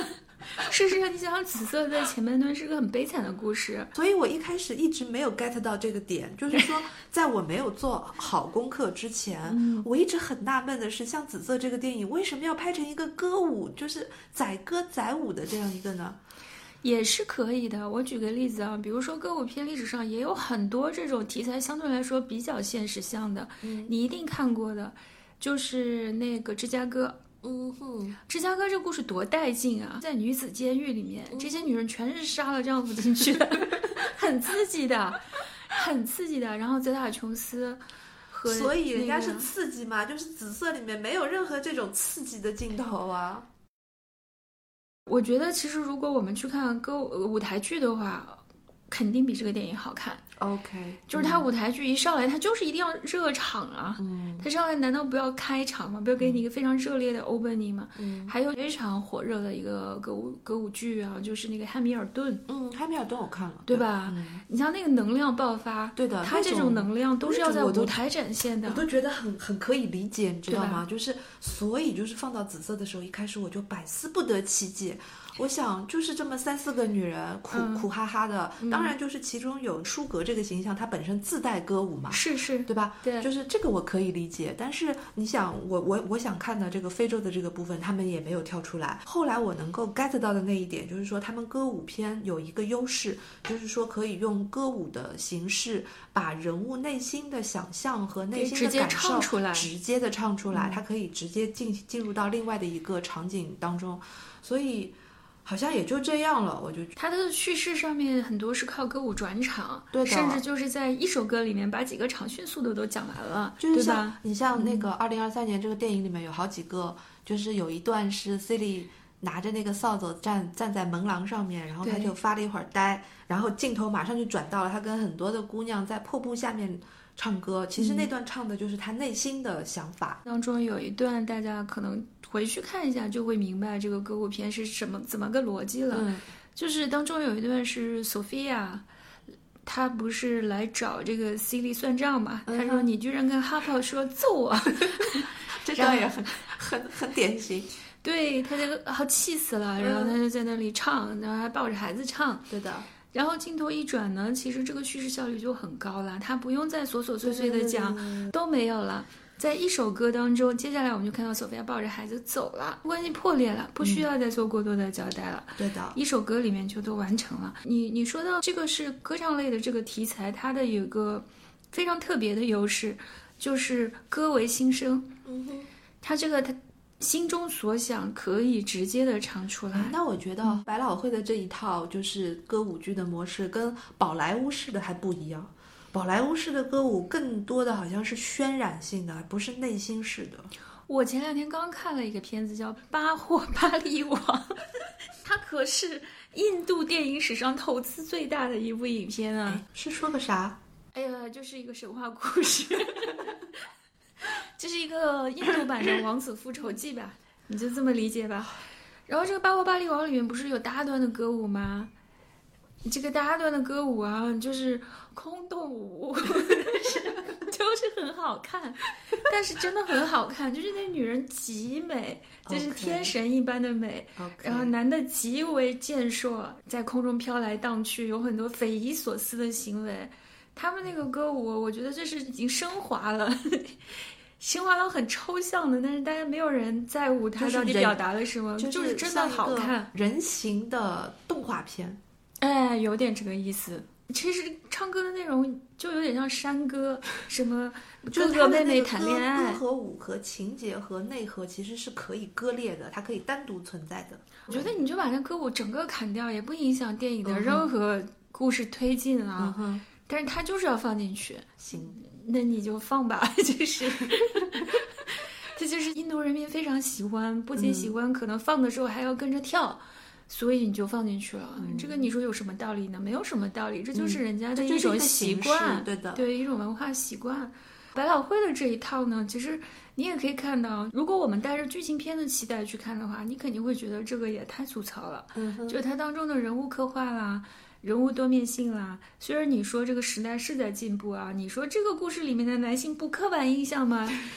事实上，你想想，紫色在前半段是个很悲惨的故事， 所以我一开始一直没有 get 到这个点，就是说，在我没有做好功课之前，嗯、我一直很纳闷的是，像紫色这个电影为什么要拍成一个歌舞，就是载歌载舞的这样一个呢？ 也是可以的。我举个例子啊，比如说歌舞片历史上也有很多这种题材相对来说比较现实向的，嗯、你一定看过的，就是那个芝加哥。 嗯哼， 芝加哥这故事多带劲啊！在女子监狱里面，嗯、这些女人全是杀了丈夫进去的，很刺激的，很刺激的。然后泽塔琼斯和、那个， 所以人家是刺激嘛，就是紫色里面没有任何这种刺激的镜头啊。 我觉得其实如果我们去看歌舞台剧的话，肯定比这个电影好看。 OK， 就是它舞台剧一上来，它就是一定要热场啊。嗯，它上来难道不要开场吗？不要给你一个非常热烈的 opening 吗？嗯，还有非常火热的一个歌舞歌舞剧啊，就是那个《汉密尔顿》。 嗯，《汉密尔顿》我看了， 对吧？嗯、你像那个能量爆发， 对的， 它这种能量都是要在舞台展现的。 我都觉得很很可以理解，你知道吗？就是所以就是放到紫色的时候，一开始我就百思不得其解。我想就是这么三四个女人苦、嗯、苦哈哈的，当然就是其中有舒格这个形象，她本身自带歌舞嘛， 是是， 对吧？ 对， 就是这个我可以理解。但是你想，我我我想看的这个非洲的这个部分，他们也没有跳出来。后来我能够 get 到的那一点，就是说他们歌舞片有一个优势，就是说可以用歌舞的形式，把人物内心的想象和内心的感受直接的唱出来，嗯、它可以直接进进入到另外的一个场景当中，所以。好像也就这样了，我就它的叙事上面很多是靠歌舞转场， 对的， 甚至就是在一首歌里面把几个场迅速的都讲完了， 就是像对吧？ 你像那个二零二三年这个电影里面有好几个，嗯、就是有一段是 Silly 拿着那个扫帚站站在门廊上面，然后他就发了一会儿呆，然后镜头马上就转到了他跟很多的姑娘在瀑布下面唱歌，其实那段唱的就是他内心的想法。 嗯、当中有一段大家可能回去看一下就会明白这个歌舞片是什么怎么个逻辑了。嗯、就是当中有一段是 Sophia， 她不是来找这个 Silly 算账嘛？她、嗯、说你居然跟哈珀说揍我， 这张也很很很典型。 对，她就好气死了，然后她就在那里唱，然后还抱着孩子唱。 对的。 然后镜头一转呢，其实这个叙事效率就很高了，他不用再琐琐碎碎的讲，都没有了。在一首歌当中，接下来我们就看到索菲亚抱着孩子走了，关系破裂了，不需要再做过多的交代了。 嗯、对的， 一首歌里面就都完成了。你你说到这个是歌唱类的这个题材，它的有个非常特别的优势，就是歌为心声。嗯哼，它这个它。心中所想可以直接的唱出来。 那我觉得百老汇的这一套就是歌舞剧的模式跟宝莱坞式的还不一样。宝莱坞式的歌舞更多的好像是渲染性的，不是内心式的。 我前两天刚看了一个片子叫《巴霍巴利王》，它可是印度电影史上投资最大的一部影片啊！ 是说个啥？ 哎呀，就是一个神话故事。这是一个印度版的《王子复仇记》吧，你就这么理解吧。然后这个《巴霍巴利王》里面不是有大段的歌舞吗？这个大段的歌舞啊，就是空洞舞，就是很好看，但是真的很好看，就是那女人极美，就是天神一般的美。Okay. 然后男的极为健硕，在空中飘来荡去，有很多匪夷所思的行为。他们那个歌舞，我觉得这是已经升华了。升华到很抽象的，但是大家没有人在乎它到底表达了什么， 就是、 就是真的好看， 人形的动画片， 哎，有点这个意思。其实唱歌的内容就有点像山歌，什么哥哥妹妹谈恋爱， 歌和舞和情节和内核其实是可以割裂的，它可以单独存在的。 我觉得你就把那歌舞整个砍掉，也不影响电影的任何故事推进啊。嗯、但是它就是要放进去， 行。 那你就放吧，就是这就是印度人民非常喜欢，不仅喜欢，可能放的时候还要跟着跳，嗯、所以你就放进去了。嗯、这个你说有什么道理呢？没有什么道理，这就是人家的一种习惯， 嗯、对的， 对一种文化习惯。百老汇的这一套呢，其实你也可以看到，如果我们带着剧情片的期待去看的话，你肯定会觉得这个也太粗糙了。嗯，就它当中的人物刻画啦。人物多面性啦，虽然你说这个时代是在进步啊，你说这个故事里面的男性不刻板印象吗？不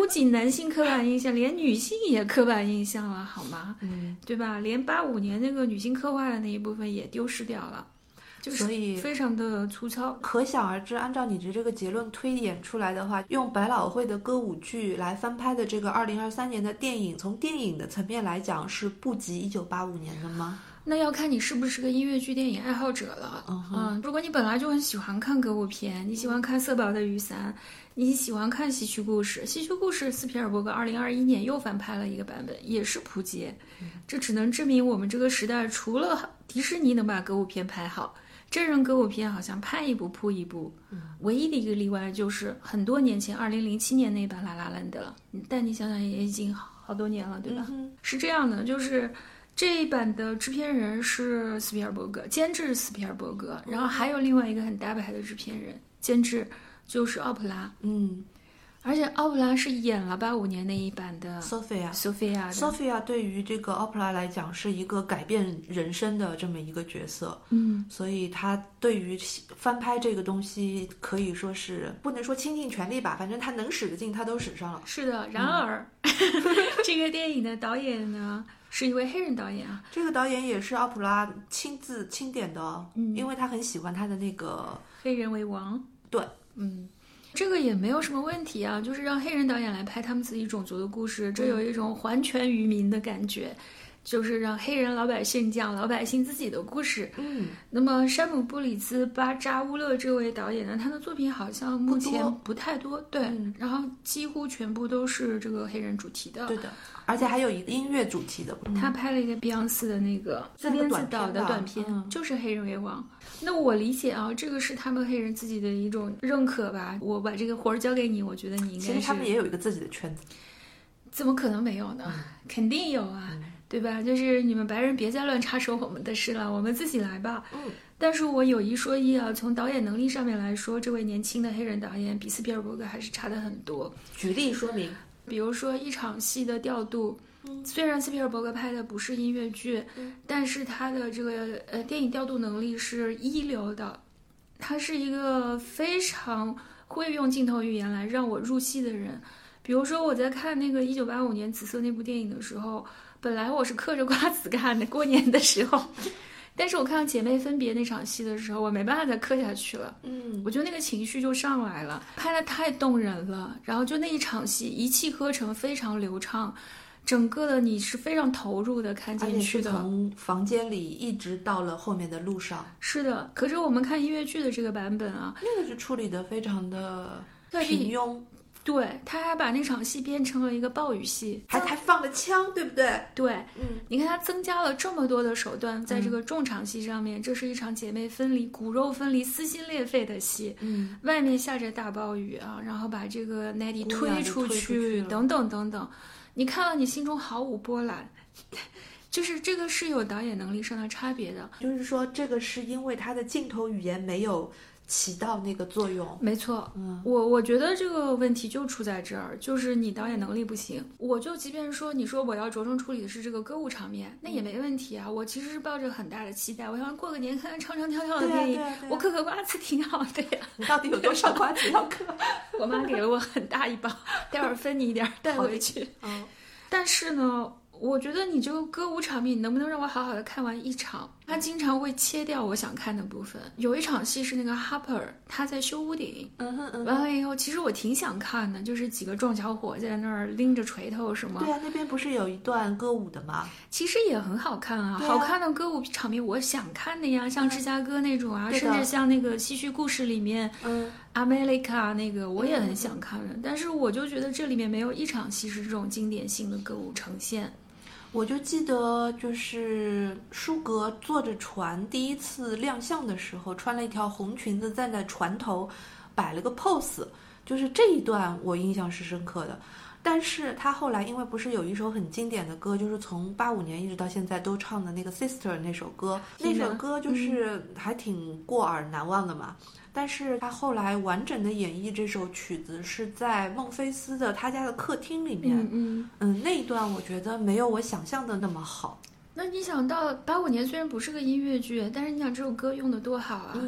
不仅男性刻板印象，连女性也刻板印象了，好吗？ 嗯， 对吧？连八五年那个女性刻画的那一部分也丢失掉了，就是非常的粗糙。 可想而知，按照你的这个结论推演出来的话，用百老汇的歌舞剧来翻拍的这个二零二三年的电影，从电影的层面来讲是不及一九八五年的吗？ 那要看你是不是个音乐剧电影爱好者了。 嗯嗯，如果你本来就很喜欢看歌舞片，你喜欢看色宝的雨伞，你喜欢看戏曲故事，戏曲故事斯皮尔伯格二零二一年又翻拍了一个版本，也是扑街。这只能证明我们这个时代除了迪士尼能把歌舞片拍好，真人歌舞片好像拍一部扑一部。唯一的一个例外就是很多年前二零零七年那版《拉拉兰德》了，但你想想也已经好多年了，对吧？ 嗯、 是这样的，就是这一版的制片人是斯皮尔伯格，监制斯皮尔伯格，然后还有另外一个很大牌的制片人，监制就是奥普拉。 嗯， 而且奥普拉是演了八五年那一版的 Sophia。 Sophia Sophia 对于这个 opera 来讲是一个改变人生的这么一个角色， 嗯， 所以他对于翻拍这个东西可以说是不能说倾尽全力吧，反正他能使的劲他都使上了。 是的，然而、嗯、这个电影的导演呢是一位黑人导演啊， 这个导演也是奥普拉亲自钦点的哦， 嗯， 因为他很喜欢他的那个黑人为王。 对， 嗯。这个也没有什么问题啊，就是让黑人导演来拍他们自己种族的故事，这有一种还权于民的感觉，就是让黑人老百姓讲老百姓自己的故事。 嗯， 那么山姆布里兹巴扎乌勒这位导演呢，他的作品好像目前不太多，对、嗯，然后几乎全部都是这个黑人主题的。 对的，而且还有一个音乐主题的。 嗯、他拍了一个碧昂斯的那个自编自导的短片， 嗯、 就是黑人为王。那我理解啊，这个是他们黑人自己的一种认可吧。我把这个活儿交给你，我觉得你应该是。 其实他们也有一个自己的圈子。 怎么可能没有呢？嗯、肯定有啊。嗯，对吧？就是你们白人别再乱插手我们的事了，我们自己来吧。 嗯， 但是我有一说一啊，从导演能力上面来说，这位年轻的黑人导演比斯皮尔伯格还是差得很多。 举例说明， 比如说一场戏的调度，嗯、虽然斯皮尔伯格拍的不是音乐剧，嗯、但是他的这个呃电影调度能力是一流的，他是一个非常会用镜头语言来让我入戏的人。比如说我在看那个一九八五年《紫色》那部电影的时候。本来我是嗑着瓜子看的，过年的时候，但是我看到姐妹分别那场戏的时候，我没办法再嗑下去了。 嗯， 我觉得那个情绪就上来了，拍得太动人了。然后就那一场戏一气呵成，非常流畅，整个的你是非常投入的看进去的。 从房间里一直到了后面的路上。 是的，可是我们看音乐剧的这个版本啊， 那个是处理得非常的平庸。 对，他还把那场戏变成了一个暴雨戏， 还还放了枪，对不对？ 对， 嗯， 你看他增加了这么多的手段在这个重场戏上面，嗯、这是一场姐妹分离、骨肉分离、撕心裂肺的戏。 嗯， 外面下着大暴雨啊，然后把这个奈迪推出去， 去等等等等，你看了你心中毫无波澜。就是这个是有导演能力上的差别的， 就是说这个是因为他的镜头语言没有起到那个作用。 没错， 嗯， 我我觉得这个问题就出在这儿，就是你导演能力不行。我就即便说你说我要着重处理的是这个歌舞场面，那也没问题啊。我其实是抱着很大的期待，我想过个年看看唱唱跳跳的电影， 对啊对啊对啊、 我嗑嗑瓜子挺好的呀。 你到底有多少瓜子要嗑？ 我妈给了我很大一包，待会儿分你一点带回去。 嗯， 但是呢。我觉得你这个歌舞场面，你能不能让我好好的看完一场？他经常会切掉我想看的部分。有一场戏是那个 Harper 他在修屋顶， 嗯哼嗯哼， 完了以后，其实我挺想看的，就是几个壮小伙在那儿拎着锤头什么。 对啊，那边不是有一段歌舞的吗？ 其实也很好看啊，啊好看的歌舞场面我想看的呀，像芝加哥那种啊， 嗯、 甚至像那个戏剧故事里面， 嗯。 America 那个我也很想看的、嗯，但是我就觉得这里面没有一场戏是这种经典性的歌舞呈现。 我就记得就是舒格坐着船第一次亮相的时候，穿了一条红裙子站在船头摆了个 pose， 就是这一段我印象是深刻的。但是他后来因为不是有一首很经典的歌，就是从八五年一直到现在都唱的那个 Sister 那首歌，那首歌就是还挺过耳难忘的嘛。嗯，但是他后来完整的演绎这首曲子是在孟菲斯的他家的客厅里面， 嗯嗯嗯，那一段我觉得没有我想象的那么好。 那你想到八五年虽然不是个音乐剧，但是你想这首歌用的多好啊！ 嗯，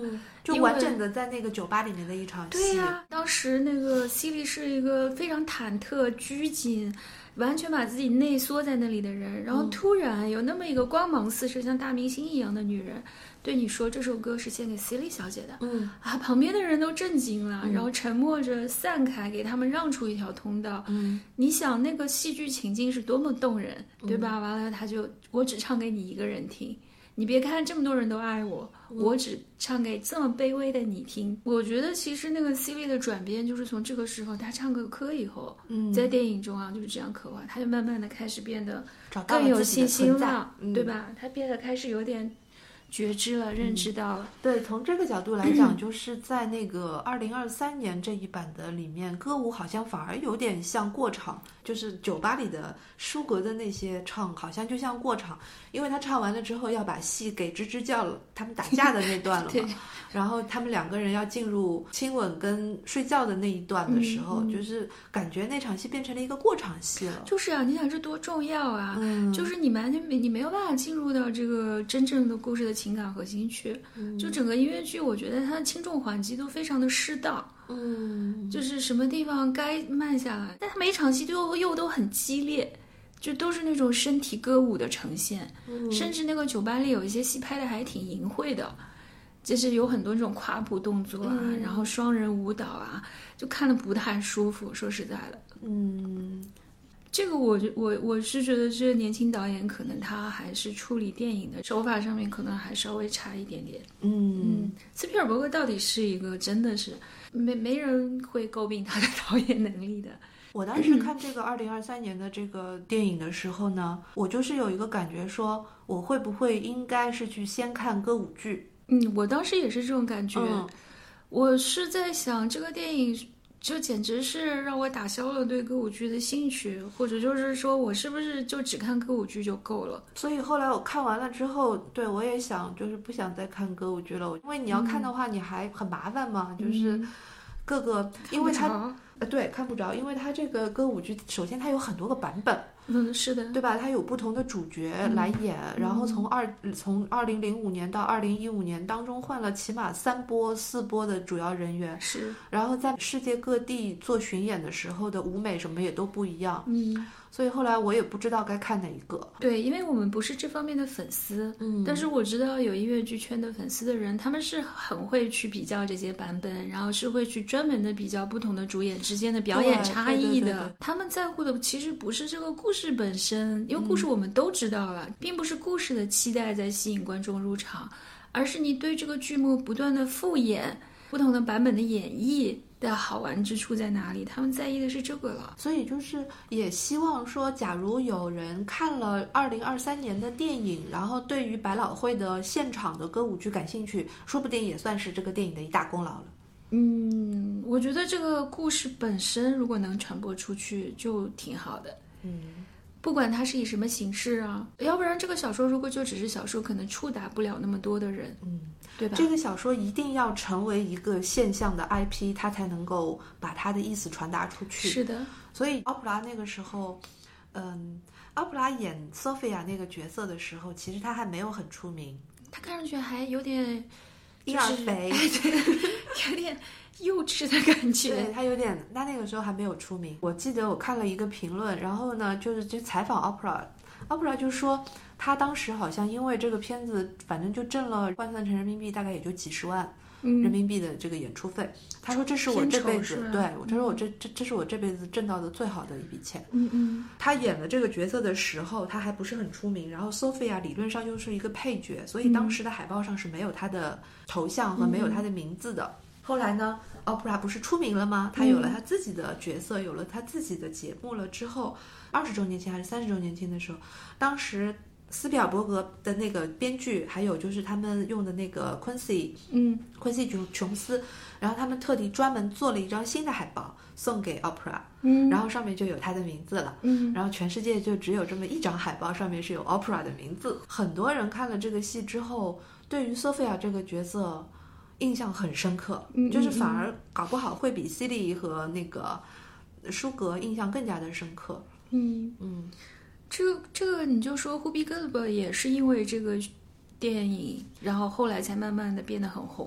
就完整的在那个酒吧里面的一场戏。 对呀、啊，当时那个西莉是一个非常忐忑、拘谨，完全把自己内缩在那里的人，然后突然有那么一个光芒四射、像大明星一样的女人，对你说这首歌是献给 Celie 小姐的。 嗯啊，旁边的人都震惊了，嗯、然后沉默着散开，给他们让出一条通道。 嗯， 你想那个戏剧情境是多么动人，对吧？嗯、完了，他就我只唱给你一个人听。你别看这么多人都爱我， 嗯、 我只唱给这么卑微的你听。我觉得其实那个 Celie 的转变就是从这个时候，他唱个歌以后， 嗯， 在电影中啊就是这样刻画，他就慢慢的开始变得更有信心了， 嗯、 对吧？他变得开始有点觉知了，认知到了。 嗯、对，从这个角度来讲，就是在那个二零二三年这一版的里面，歌舞好像反而有点像过场，就是酒吧里的舒格的那些唱，好像就像过场，因为他唱完了之后要把戏给吱吱叫了，他们打架的那段了嘛。然后他们两个人要进入亲吻跟睡觉的那一段的时候， 嗯嗯、 就是感觉那场戏变成了一个过场戏了。 就是啊，你想这多重要啊！ 嗯、 就是你完全没你没有办法进入到这个真正的故事的情感核心去。 嗯、 就整个音乐剧，我觉得它的轻重缓急都非常的适当。 嗯， 就是什么地方该慢下来，但它每一场戏都又都很激烈。就都是那种身体歌舞的呈现， 嗯、 甚至那个酒吧里有一些戏拍的还挺淫秽的。就是有很多这种跨步动作啊， 嗯、 然后双人舞蹈啊，就看得不太舒服。说实在的， 嗯， 这个我我我是觉得这个年轻导演可能他还是处理电影的手法上面可能还稍微差一点点。 嗯嗯，斯皮尔伯格到底是一个真的是没没人会诟病他的导演能力的。 我当时看这个二零二三年的这个电影的时候呢，我就是有一个感觉说，我会不会应该是去先看歌舞剧。 嗯，我当时也是这种感觉。 嗯、 我是在想，这个电影就简直是让我打消了对歌舞剧的兴趣，或者就是说我是不是就只看歌舞剧就够了？ 所以后来我看完了之后，对我也想就是不想再看歌舞剧了，因为你要看的话，你还很麻烦嘛， 嗯、 就是各个，因为它呃对看不着，因为它这个歌舞剧首先它有很多个版本。 嗯，是的， 对吧？它有不同的主角来演， 嗯、 然后从二从二零零五年到二零一五年当中换了起码三波四波的主要人员， 是。 然后在世界各地做巡演的时候的舞美什么也都不一样， 嗯， 所以后来我也不知道该看哪一个。 对，因为我们不是这方面的粉丝， 嗯， 但是我知道有音乐剧圈的粉丝的人，他们是很会去比较这些版本，然后是会去专门的比较不同的主演之间的表演差异的。 对对对对， 他们在乎的其实不是这个故事本身。因为故事我们都知道了，嗯、并不是故事的期待在吸引观众入场，而是你对这个剧目不断的复演不同的版本的演绎的好玩之处在哪里，他们在意的是这个了。 所以就是也希望说，假如有人看了二零二三年的电影，然后对于百老汇的现场的歌舞剧感兴趣，说不定也算是这个电影的一大功劳了。 嗯，我觉得这个故事本身如果能传播出去就挺好的。 嗯， 不管它是以什么形式啊，要不然这个小说如果就只是小说，可能触达不了那么多的人， 嗯， 对吧？ 这个小说一定要成为一个现象的 I P， 它才能够把它的意思传达出去。 是的， 所以奥普拉那个时候，嗯，奥普拉演 Sophia 那个角色的时候，其实她还没有很出名， 她看上去还有点婴儿肥， 哎，对，有点幼稚的感觉。 对，他有点，他那个时候还没有出名。我记得我看了一个评论，然后呢，就是就采访 Opera，Opera 就说他当时好像因为这个片子，反正就挣了换算成人民币大概也就几十万人民币的这个演出费。嗯、他说这是我这辈子，对，他说我这这这是我这辈子挣到的最好的一笔钱。 嗯嗯。 他演了这个角色的时候，他还不是很出名，然后 Sophia 理论上又是一个配角，所以当时的海报上是没有他的头像和没有他的名字的。嗯、后来呢，Opera 不是出名了吗？他有了他自己的角色，嗯、有了他自己的节目了之后，二十周年前还是三十周年前的时候，当时斯皮尔伯格的那个编剧，还有就是他们用的那个昆西， 嗯， 昆西琼琼斯，然后他们特地专门做了一张新的海报送给 Opera， 嗯， 然后上面就有他的名字了， 嗯， 然后全世界就只有这么一张海报，上面是有 Opera 的名字。很多人看了这个戏之后，对于 Sophia 这个角色印象很深刻， 嗯， 就是反而搞不好会比 Celie 和那个舒格印象更加的深刻。 嗯嗯， 这个这个你就说忽必哥勒也是因为这个电影，然后后来才慢慢的变得很红嘛。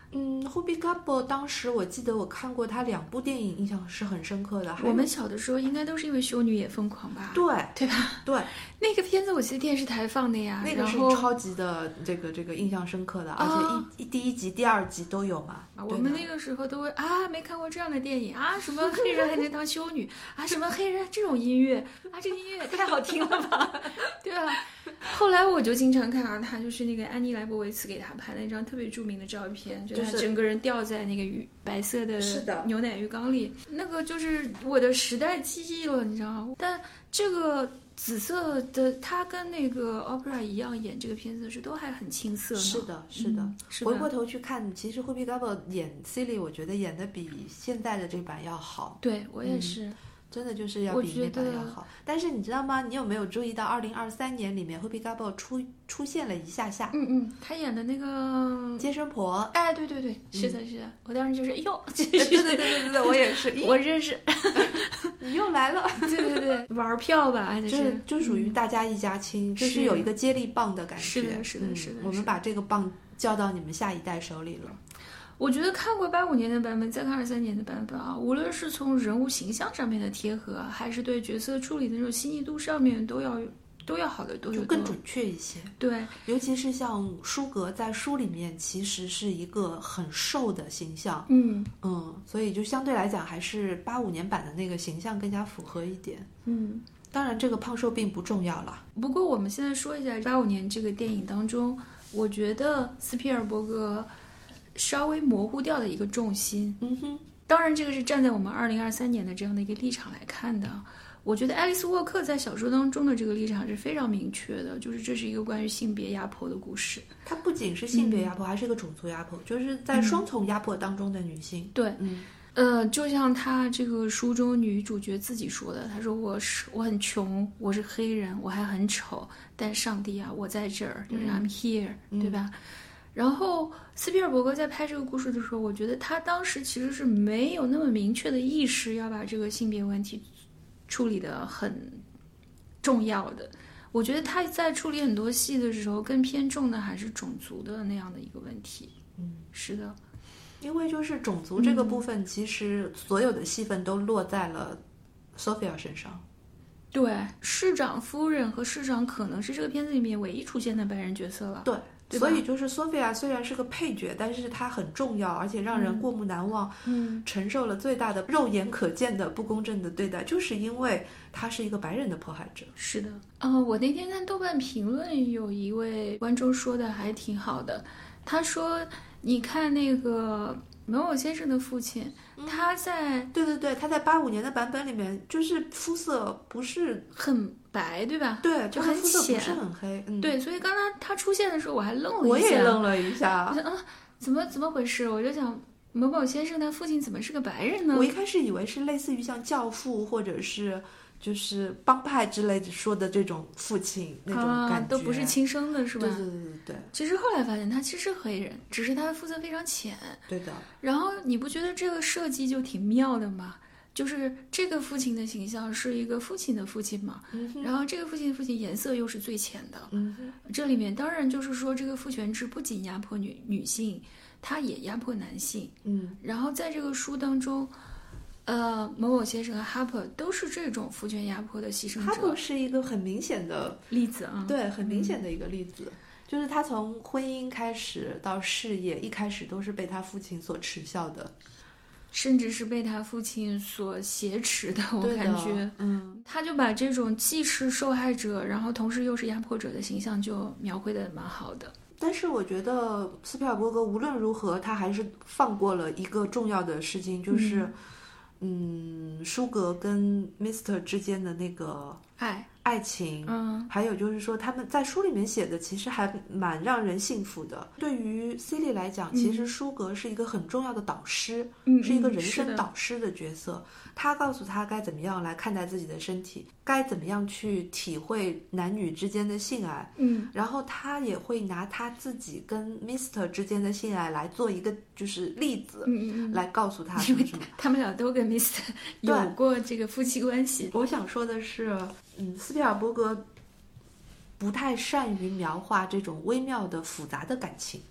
嗯 ，Whoopi Goldberg 当时我记得我看过他两部电影，印象是很深刻的。 我们小的时候应该都是因为《修女也疯狂》吧？ 对， 对吧？ 对， 那个片子我记得电视台放的呀， 那个是然后超级的这个这个印象深刻的，而啊且一一第一集、第二集都有嘛。 啊我们那个时候都会啊，没看过这样的电影啊，什么黑人还能当修女啊，什么黑人这种音乐啊，这个音乐也太好听了吧，对吧？后来我就经常看到他，就是那个安妮莱博维茨给他拍的那张特别著名的照片，就他整个人掉在那个浴白色的牛奶浴缸里，那个就是我的时代记忆了，你知道吗？但这个紫色的他跟那个 Oprah 一样演这个片子的时候都还很青涩呢。 是的，是的。 嗯、是回过头去看，其实 Whoopi Goldberg 演 Silly， 我觉得演的比现在的这版要好。 对我也是。嗯真的就是要比那版要好，但是你知道吗？你有没有注意到二零二三年里面 Whoopi Goldberg 出出现了一下下？ 嗯嗯，她演的那个接生婆， 哎，对对对，是的，是的，嗯、我当时就是哟， 对对对对对对，我也是， 我认识， 你又来了， 对对对，玩票吧， 就是就属于大家一家亲，嗯、就是有一个接力棒的感觉， 是的，是的，是的， 嗯、我们把这个棒交到你们下一代手里了。 我觉得看过八五年的版本，再看二三年的版本啊，无论是从人物形象上面的贴合，还是对角色处理的那种细腻度上面，都要都要好的多， 就更准确一些。 对， 尤其是像舒格在书里面，其实是一个很瘦的形象， 嗯嗯，所以就相对来讲，还是八五年版的那个形象更加符合一点。 嗯， 当然这个胖瘦并不重要了。 不过我们现在说一下八五年这个电影当中，我觉得斯皮尔伯格稍微模糊掉的一个重心， 嗯哼， 当然这个是站在我们二零二三年的这样的一个立场来看的。我觉得爱丽丝沃克在小说当中的这个立场是非常明确的，就是这是一个关于性别压迫的故事。 它不仅是性别压迫，嗯、还是一个种族压迫，就是在双重压迫当中的女性。 嗯、对， 嗯， 呃，就像她这个书中女主角自己说的，她说我是我很穷，我是黑人，我还很丑，但上帝啊，我在这儿，就是 I'm here，、嗯、对吧？然后斯皮尔伯格在拍这个故事的时候，我觉得他当时其实是没有那么明确的意识要把这个性别问题处理得很重要的。我觉得他在处理很多戏的时候，更偏重的还是种族的那样的一个问题。 嗯， 是的， 因为就是种族这个部分，其实所有的戏份都落在了 Sophia 身上。 对，市长夫人和市长可能是这个片子里面唯一出现的白人角色了。 对。所以就是 Sophia 虽然是个配角，但是她很重要，而且让人过目难忘。 嗯， 承受了最大的肉眼可见的不公正的对待，就是因为她是一个白人的迫害者。 是的，呃，我那天看豆瓣评论，有一位观众说的还挺好的，他说：“你看那个门偶先生的父亲， 嗯、 他在对对对，他在八五年的版本里面，就是肤色不是很。”白对吧？ 对， 就很浅， 不是很黑。嗯， 对，所以刚刚他出现的时候，我还愣了一下。 我也愣了一下。 我想啊，怎么怎么回事？我就想，某某先生他父亲怎么是个白人呢？ 我一开始以为是类似于像教父或者是就是帮派之类的说的这种父亲那种感觉， 啊、都不是亲生的，是吧？ 对对对对对。 其实后来发现他其实是黑人，只是他的肤色非常浅。 对的。 然后你不觉得这个设计就挺妙的吗？就是这个父亲的形象是一个父亲的父亲嘛， 嗯、 然后这个父亲的父亲颜色又是最浅的， 嗯、 这里面当然就是说这个父权制不仅压迫女女性，它也压迫男性， 嗯， 然后在这个书当中，呃，某某先生和哈珀都是这种父权压迫的牺牲者。 哈珀是一个很明显的例子啊， 对，很明显的一个例子，嗯、就是他从婚姻开始到事业，一开始都是被他父亲所耻笑的。 甚至是被他父亲所挟持的，我感觉， 嗯， 他就把这种既是受害者，然后同时又是压迫者的形象就描绘的蛮好的。 但是我觉得斯皮尔伯格无论如何，他还是放过了一个重要的事情，就是，嗯，舒格跟 Mister 之间的那个爱。 爱情， 嗯， 还有就是说他们在书里面写的其实还蛮让人信服的。对于 Silly 来讲，其实舒格是一个很重要的导师， 嗯、 是一个人生导师的角色。他告诉他该怎么样来看待自己的身体，该怎么样去体会男女之间的性爱， 嗯， 然后他也会拿他自己跟 Mister 之间的性爱来做一个就是例子， 嗯嗯， 来告诉他什么什么。 他们俩都跟 Mister 有过这个夫妻关系。 我想说的是，嗯，斯皮尔伯格不太善于描画这种微妙的复杂的感情，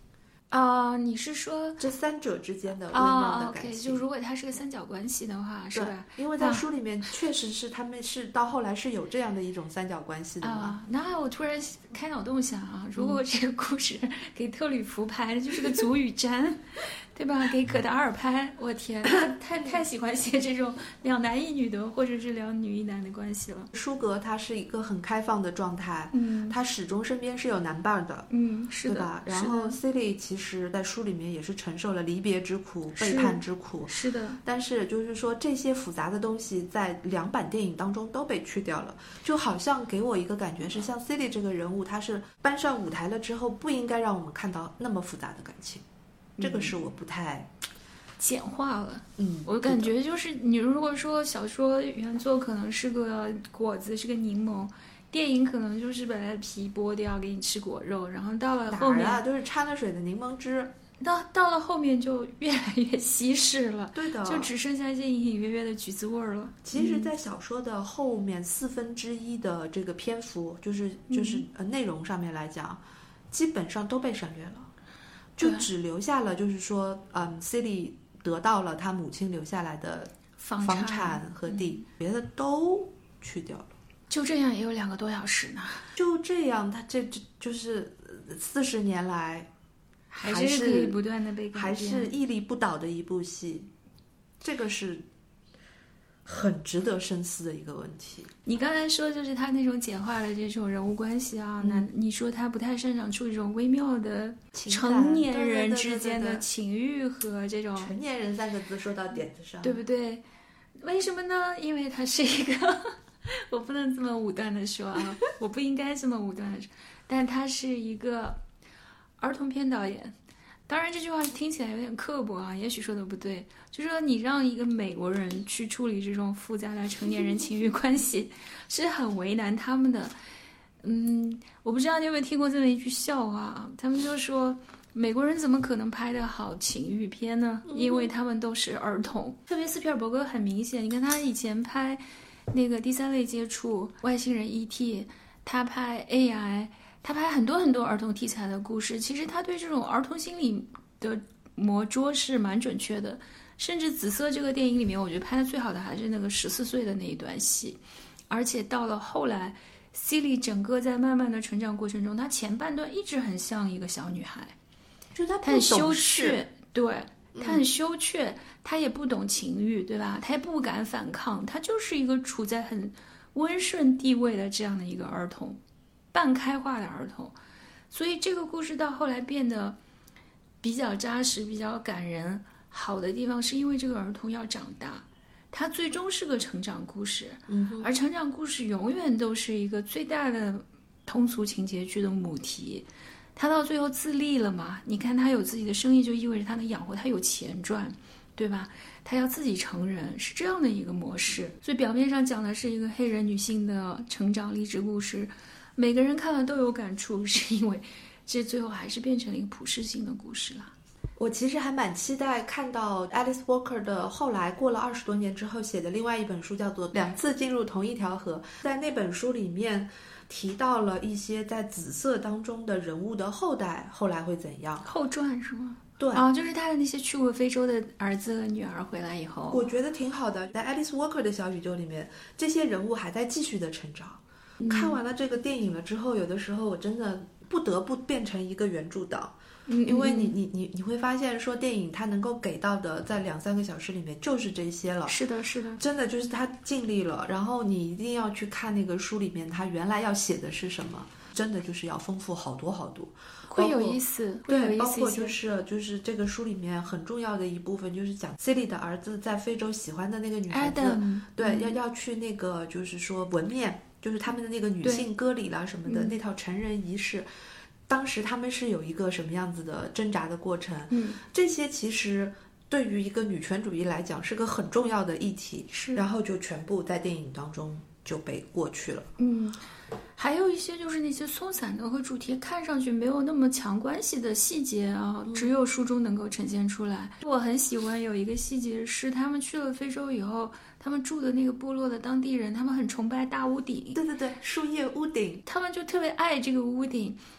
啊、你是说这三者之间的微啊、 妙的 o 感 k 情。 就如果它是个三角关系的话，是吧？ 因为在书里面确实是他们是到后来是有这样的一种三角关系的嘛。 啊，那我突然开脑洞想啊，如果这个故事给特吕弗拍的就是个祖与詹，对吧？给葛达尔拍，我天，他太太喜欢写这种两男一女的，或者是两女一男的关系了。 舒格他是一个很开放的状态， 嗯， 他始终身边是有男伴的， 嗯，是的， 对吧？然后 Celie 其实在书里面也是承受了离别之苦、背叛之苦， 是的。 但是就是说这些复杂的东西在两版电影当中都被去掉了，就好像给我一个感觉是，像 Celie 这个人物，他是搬上舞台了之后，不应该让我们看到那么复杂的感情，这个是我不太。 简化了， 嗯， 我感觉就是你如果说小说原作可能是个果子，是个柠檬，电影可能就是把它的皮剥掉给你吃果肉，然后到了后面啊，就是掺了水的柠檬汁， 到到了后面就越来越稀释了， 对的， 就只剩下一些隐隐约约的橘子味儿了。 其实在小说的后面四分之一的这个篇幅，就是就是呃内容上面来讲，基本上都被省略了，就只留下了就是说嗯 Celie得到了他母亲留下来的房房产和地，嗯、别的都去掉了。 就这样也有两个多小时呢。 就这样，他这这就是四十年来还是可以不断的被改变， 还是屹立不倒的一部戏，这个是很值得深思的一个问题。 你刚才说就是他那种简化的这种人物关系啊，那、嗯、你说他不太擅长处理这种微妙的成年人之间的情欲和这种成年人三个字说到点子上， 对不对？为什么呢？因为他是一个我不能这么武断的说啊，我不应该这么武断的说，但他是一个儿童片导演。当然这句话听起来有点刻薄啊，也许说的不对，就是说你让一个美国人去处理这种复杂的成年人情欲关系是很为难他们的。嗯，我不知道你有没有听过这么一句笑话，他们就说美国人怎么可能拍得好情欲片呢？因为他们都是儿童。特别斯皮尔伯格很明显，你看他以前拍那个第三类接触、外星人 E T， 他拍 A I，他拍很多很多儿童题材的故事，其实他对这种儿童心理的摸捉是蛮准确的。甚至紫色这个电影里面，我觉得拍的最好的还是那个十四岁的那一段戏。而且到了后来 Celie 整个在慢慢的成长过程中，她前半段一直很像一个小女孩， 就她很羞怯，对，她很羞怯，她也不懂情欲，对吧？她也不敢反抗，她就是一个处在很温顺地位的这样的一个儿童，半开化的儿童。所以这个故事到后来变得比较扎实，比较感人。好的地方是因为这个儿童要长大，他最终是个成长故事， 嗯， 而成长故事永远都是一个最大的通俗情节剧的母题。他到最后自立了嘛，你看他有自己的生意，就意味着他能养活，他有钱赚，对吧？他要自己成人，是这样的一个模式。所以表面上讲的是一个黑人女性的成长励志故事，每个人看了都有感触，是因为这最后还是变成了一个普世性的故事了。 我其实还蛮期待看到 Alice Walker 的后来过了二十多年之后写的另外一本书，叫做《两次进入同一条河》。在那本书里面提到了一些在紫色当中的人物的后代后来会怎样， 后传是吗？ 对啊、哦，就是他的那些去过非洲的儿子和女儿回来以后， 我觉得挺好的。在 Alice Walker 的小宇宙里面，这些人物还在继续的成长。嗯、看完了这个电影了之后，有的时候我真的不得不变成一个原著党。因为你你你你会发现说电影它能够给到的在两三个小时里面就是这些了， 是的是的， 真的就是他尽力了，然后你一定要去看那个书里面他原来要写的是什么，真的就是要丰富好多好多， 会有意思， 对，包括就是就是这个书里面很重要的一部分就是讲 Celie 的儿子在非洲喜欢的那个女孩子 Adam， 对、 嗯、 要要去那个就是说纹面，就是他们的那个女性割礼啦什么的、嗯、那套成人仪式，当时他们是有一个什么样子的挣扎的过程， 嗯， 这些其实对于一个女权主义来讲是个很重要的议题， 是， 然后就全部在电影当中就被过去了。 嗯，还有一些就是那些松散的和主题看上去没有那么强关系的细节啊， 嗯、 只有书中能够呈现出来。我很喜欢有一个细节是他们去了非洲以后，他们住的那个部落的当地人，他们很崇拜大屋顶， 对对对，树叶屋顶， 他们就特别爱这个屋顶。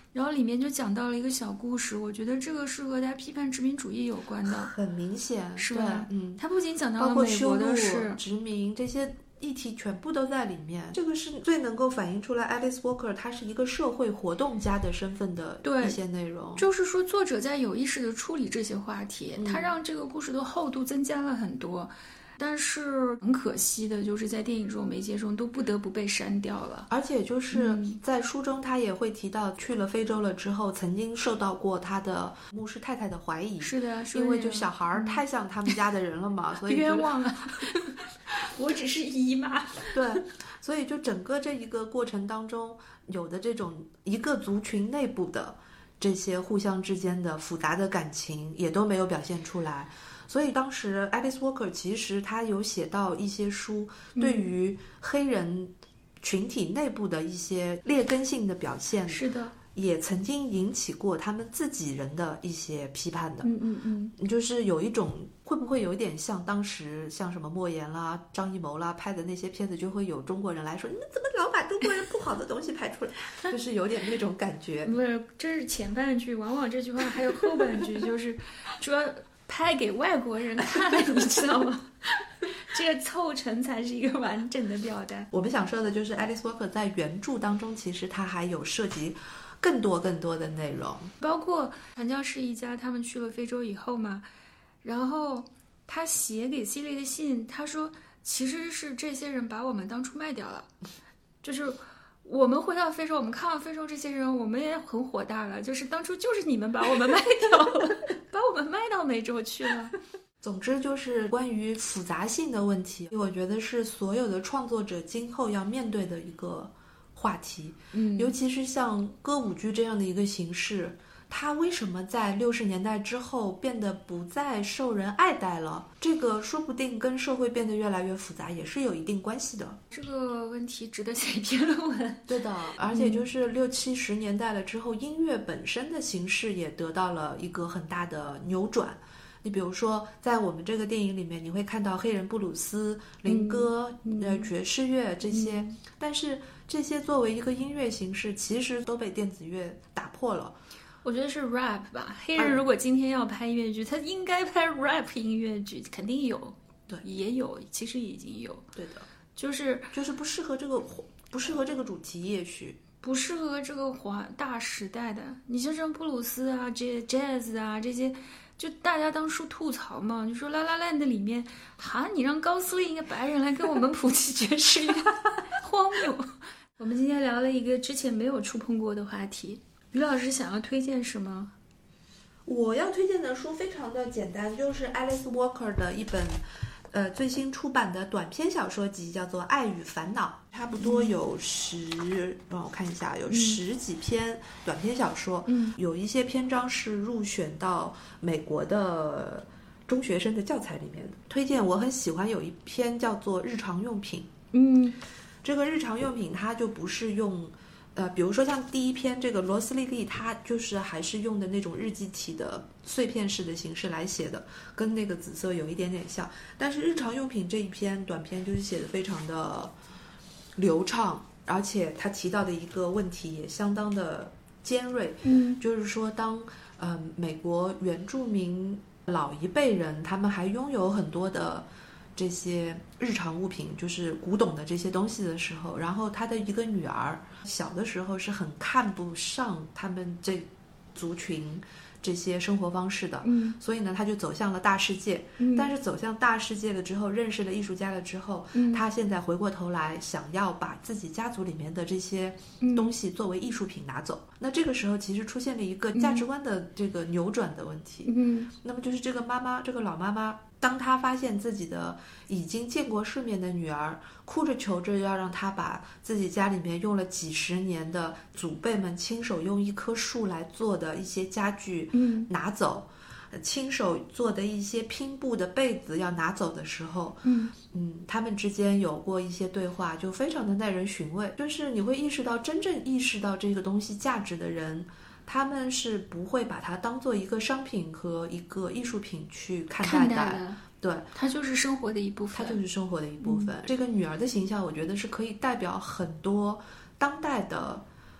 然后里面就讲到了一个小故事，我觉得这个是和他批判殖民主义有关的， 很明显， 是吧？ 嗯， 他不仅讲到包括了美国的羞事辱、殖民这些议题全部都在里面，这个是最能够反映出来 Alice Walker 她是一个社会活动家的身份的一些内容。 就是说作者在有意识地处理这些话题， 嗯、 他让这个故事的厚度增加了很多，但是很可惜的就是在电影这种媒介中都不得不被删掉了。 而且就是在书中他也会提到去了非洲了之后曾经受到过他的牧师太太的怀疑， 是的， 因为就小孩太像他们家的人了嘛、嗯、所以冤枉了我只是姨妈。 对，所以就整个这一个过程当中有的这种一个族群内部的这些互相之间的复杂的感情也都没有表现出来。所以当时 Alice Walker 其实他有写到一些书对于黑人群体内部的一些劣根性的表现， 是的， 也曾经引起过他们自己人的一些批判的。 嗯嗯嗯，就是有一种会不会有点像当时像什么莫言啦、张艺谋啦拍的那些片子，就会有中国人来说你们怎么老把中国人不好的东西拍出来就是有点那种感觉。 不是，这是前半句，往往这句话还有后半句，就是主要拍给外国人看你知道吗这个凑成才是一个完整的表达。 我们想说的就是 Alice Walker 在原著当中其实他还有涉及更多更多的内容， 包括传教士一家他们去了非洲以后嘛，然后他写给希利的信，他说其实是这些人把我们当初卖掉了，就是我们回到非洲，我们看到非洲这些人，我们也很火大了，就是当初就是你们把我们卖掉了把我们卖到美洲去了。 总之就是关于复杂性的问题，我觉得是所有的创作者今后要面对的一个话题。 嗯， 尤其是像歌舞剧这样的一个形式，它为什么在六十年代之后变得不再受人爱戴了？这个说不定跟社会变得越来越复杂也是有一定关系的。 这个问题值得写一篇论文。 对的，而且就是六七十年代了之后，音乐本身的形式也得到了一个很大的扭转。你比如说在我们这个电影里面你会看到黑人布鲁斯、灵歌、 嗯、 呃爵士乐这些、 嗯、 但是这些作为一个音乐形式其实都被电子乐打破了。 我觉得是 rap 吧，黑人如果今天要拍音乐剧、嗯、他应该拍 rap 音乐剧，肯定有， 对， 也有，其实已经有。 对的， 就是就是不适合这个不适合这个主题，也许不适合这个华大时代的。你就像布鲁斯啊、这 jazz 啊这些，就大家当初吐槽嘛，就说《La La Land》里面，哈，你让高司令一个白人来跟我们普及爵士乐，荒谬。我们今天聊了一个之前没有触碰过的话题。于老师想要推荐什么？ 我要推荐的书非常的简单，就是 Alice Walker 的一本呃最新出版的短篇小说集，叫做《爱与烦恼》，差不多有十，让我看一下，有十几篇短篇小说， 嗯， 有一些篇章是入选到美国的中学生的教材里面的。推荐我很喜欢有一篇叫做《日常用品》， 嗯， 这个日常用品它就不是用。呃，比如说像第一篇这个罗斯莉莉，她就是还是用的那种日记体的碎片式的形式来写的，跟那个紫色有一点点像。但是日常用品这一篇短篇就是写的非常的流畅，而且他提到的一个问题也相当的尖锐， 嗯， 就是说当呃美国原住民老一辈人他们还拥有很多的这些日常物品，就是古董的这些东西的时候，然后他的一个女儿小的时候是很看不上他们这族群这些生活方式的， 嗯， 所以呢他就走向了大世界， 嗯， 但是走向大世界了之后，认识了艺术家了之后， 嗯， 他现在回过头来想要把自己家族里面的这些东西作为艺术品拿走，嗯，那这个时候其实出现了一个价值观的这个扭转的问题， 嗯， 那么就是这个妈妈，这个老妈妈，当她发现自己的已经见过世面的女儿哭着求着要让她把自己家里面用了几十年的祖辈们亲手用一棵树来做的一些家具拿走，嗯，亲手做的一些拼布的被子要拿走的时候， 嗯嗯，他们之间有过一些对话，就非常的耐人寻味。就是你会意识到，真正意识到这个东西价值的人，他们是不会把它当做一个商品和一个艺术品去看待的。 看待的， 对， 它就是生活的一部分， 它就是生活的一部分。嗯，这个女儿的形象，我觉得是可以代表很多当代的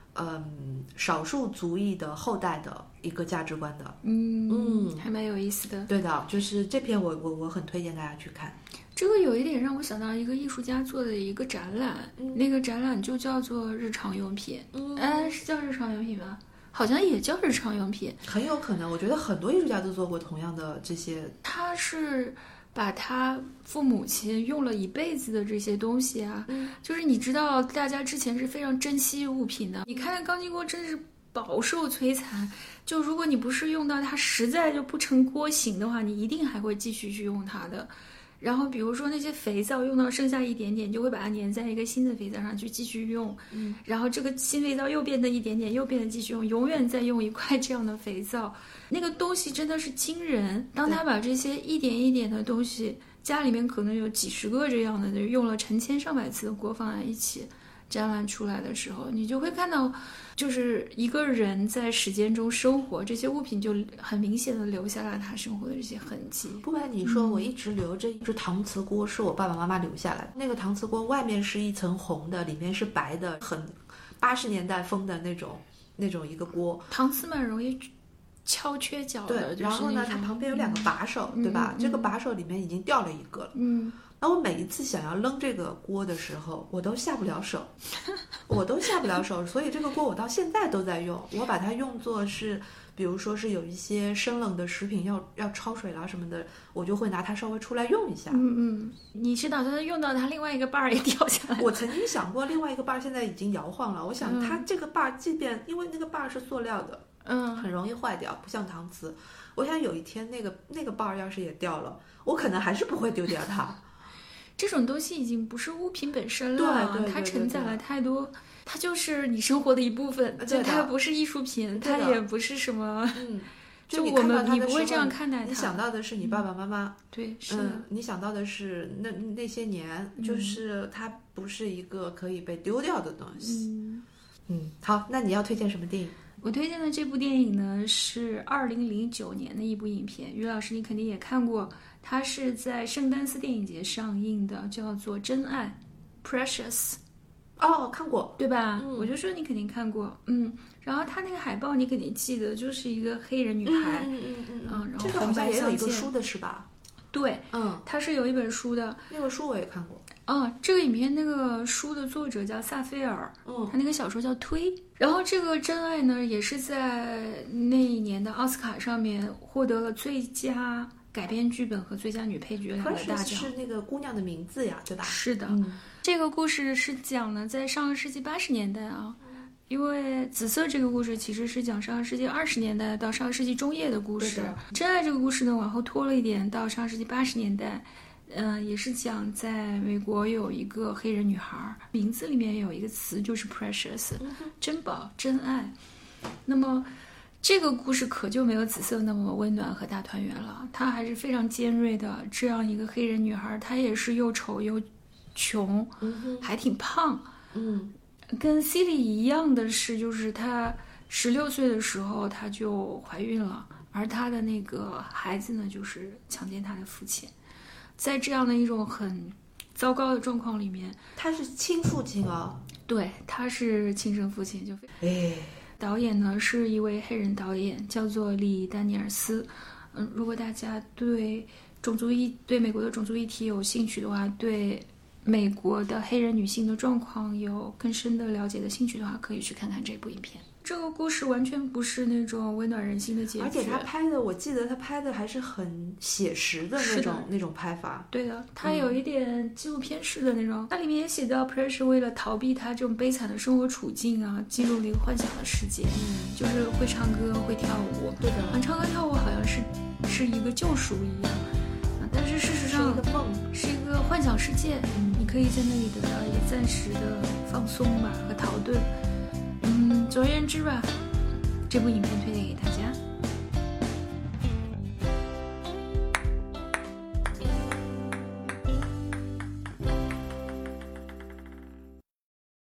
嗯少数族裔的后代的一个价值观的。 嗯嗯， 还蛮有意思的。 对的，就是这篇我我我很推荐大家去看。 这个有一点让我想到一个艺术家做的一个展览， 嗯、 那个展览就叫做日常用品。 嗯， 哎，是叫日常用品吗？好像也叫日常用品。 很有可能，我觉得很多艺术家都做过同样的这些。 他是把他父母亲用了一辈子的这些东西啊， 嗯、 就是你知道，大家之前是非常珍惜物品的。你看钢筋锅真是饱受摧残，就如果你不是用到它实在就不成锅形的话，你一定还会继续去用它的。然后比如说那些肥皂用到剩下一点点，就会把它粘在一个新的肥皂上去继续用， 嗯， 然后这个新肥皂又变得一点点，又变得继续用，永远在用一块这样的肥皂。那个东西真的是惊人，当他把这些一点一点的东西，家里面可能有几十个这样的，用了成千上百次的锅放在一起展览出来的时候，你就会看到就是一个人在时间中生活，这些物品就很明显的留下了他生活的这些痕迹。 不瞒你说、嗯、我一直留着一只搪瓷锅，是我爸爸妈妈留下来的。那个搪瓷锅外面是一层红的，里面是白的，很八十年代风的那种那种一个锅。 搪瓷蛮容易敲缺角的， 对，然后呢它旁边有两个把手、嗯、对吧、嗯、这个把手里面已经掉了一个了。 嗯， 那我每一次想要扔这个锅的时候，我都下不了手，我都下不了手，所以这个锅我到现在都在用。我把它用作是，比如说是有一些生冷的食品要要焯水啦什么的，我就会拿它稍微出来用一下。 嗯嗯，你是打算用到它另外一个把儿也掉下来？ 我曾经想过另外一个把儿现在已经摇晃了，我想它这个把儿即便、嗯、因为那个把儿是塑料的， 嗯， 很容易坏掉，不像搪瓷。我想有一天那个那个把儿要是也掉了，我可能还是不会丢掉它。 这种东西已经不是物品本身了， 对对对对对， 它承载了太多，它就是你生活的一部分，就它不是艺术品，它也不是什么， 嗯， 就我们你不会这样看待它。 你想到的是你爸爸妈妈， 嗯、对，是的、 嗯，你想到的是那那些年，就是它不是一个可以被丢掉的东西。 嗯嗯，好，那你要推荐什么电影？ 我推荐的这部电影呢是二零零九年的一部影片，于老师你肯定也看过。它是在圣丹斯电影节上映的，叫做《真爱》 Precious。 哦，看过对吧、 嗯、 我就说你肯定看过。嗯，然后它那个海报你肯定记得，就是一个黑人女孩。 嗯嗯嗯嗯，然后这个好像也有一个书的是吧？ 对， 嗯， 它是有一本书的。 那个书我也看过。 哦，这个影片那个书的作者叫萨菲尔， 嗯， 他那个小说叫《推》。然后这个《真爱》呢，也是在那一年的奥斯卡上面获得了最佳改编剧本和最佳女配角两个大奖。 是那个姑娘的名字呀，对吧？ 是的、 嗯、这个故事是讲呢在上个世纪八十年代啊，因为紫色这个故事其实是讲上个世纪二十年代到上个世纪中叶的故事。真爱这个故事呢往后拖了一点到上个世纪八十年代。嗯、呃，也是讲在美国有一个黑人女孩，名字里面有一个词就是 precious， 珍宝、真爱。那么这个故事可就没有紫色那么温暖和大团圆了，它还是非常尖锐的。这样一个黑人女孩，她也是又丑又穷， 嗯、 还挺胖。 嗯， 跟 Celie 一样的是，就是她十六岁的时候她就怀孕了，而她的那个孩子呢，就是强奸她的父亲。在这样的一种很糟糕的状况里面， 他是亲父亲啊、哦， 对，他是亲生父亲。就哎， 导演呢是一位黑人导演，叫做李丹尼尔斯。嗯，如果大家对种族议对美国的种族议题有兴趣的话，对美国的黑人女性的状况有更深的了解的兴趣的话，可以去看看这部影片。这个故事完全不是那种温暖人心的结局， 而且他拍的，我记得他拍的还是很写实的那种那种拍法。 对的，他有一点纪录片式的那种。它、嗯、里面也写到 Precious 为了逃避他这种悲惨的生活处境啊，进入了一个幻想的世界，嗯，就是会唱歌会跳舞。 对的， 啊，唱歌跳舞好像是是一个救赎一样啊，但是事实上是一个梦， 是一个幻想世界。嗯，你可以在那里得到一个暂时的放松吧和逃遁。嗯，总而言之吧，这部影片推荐给大家。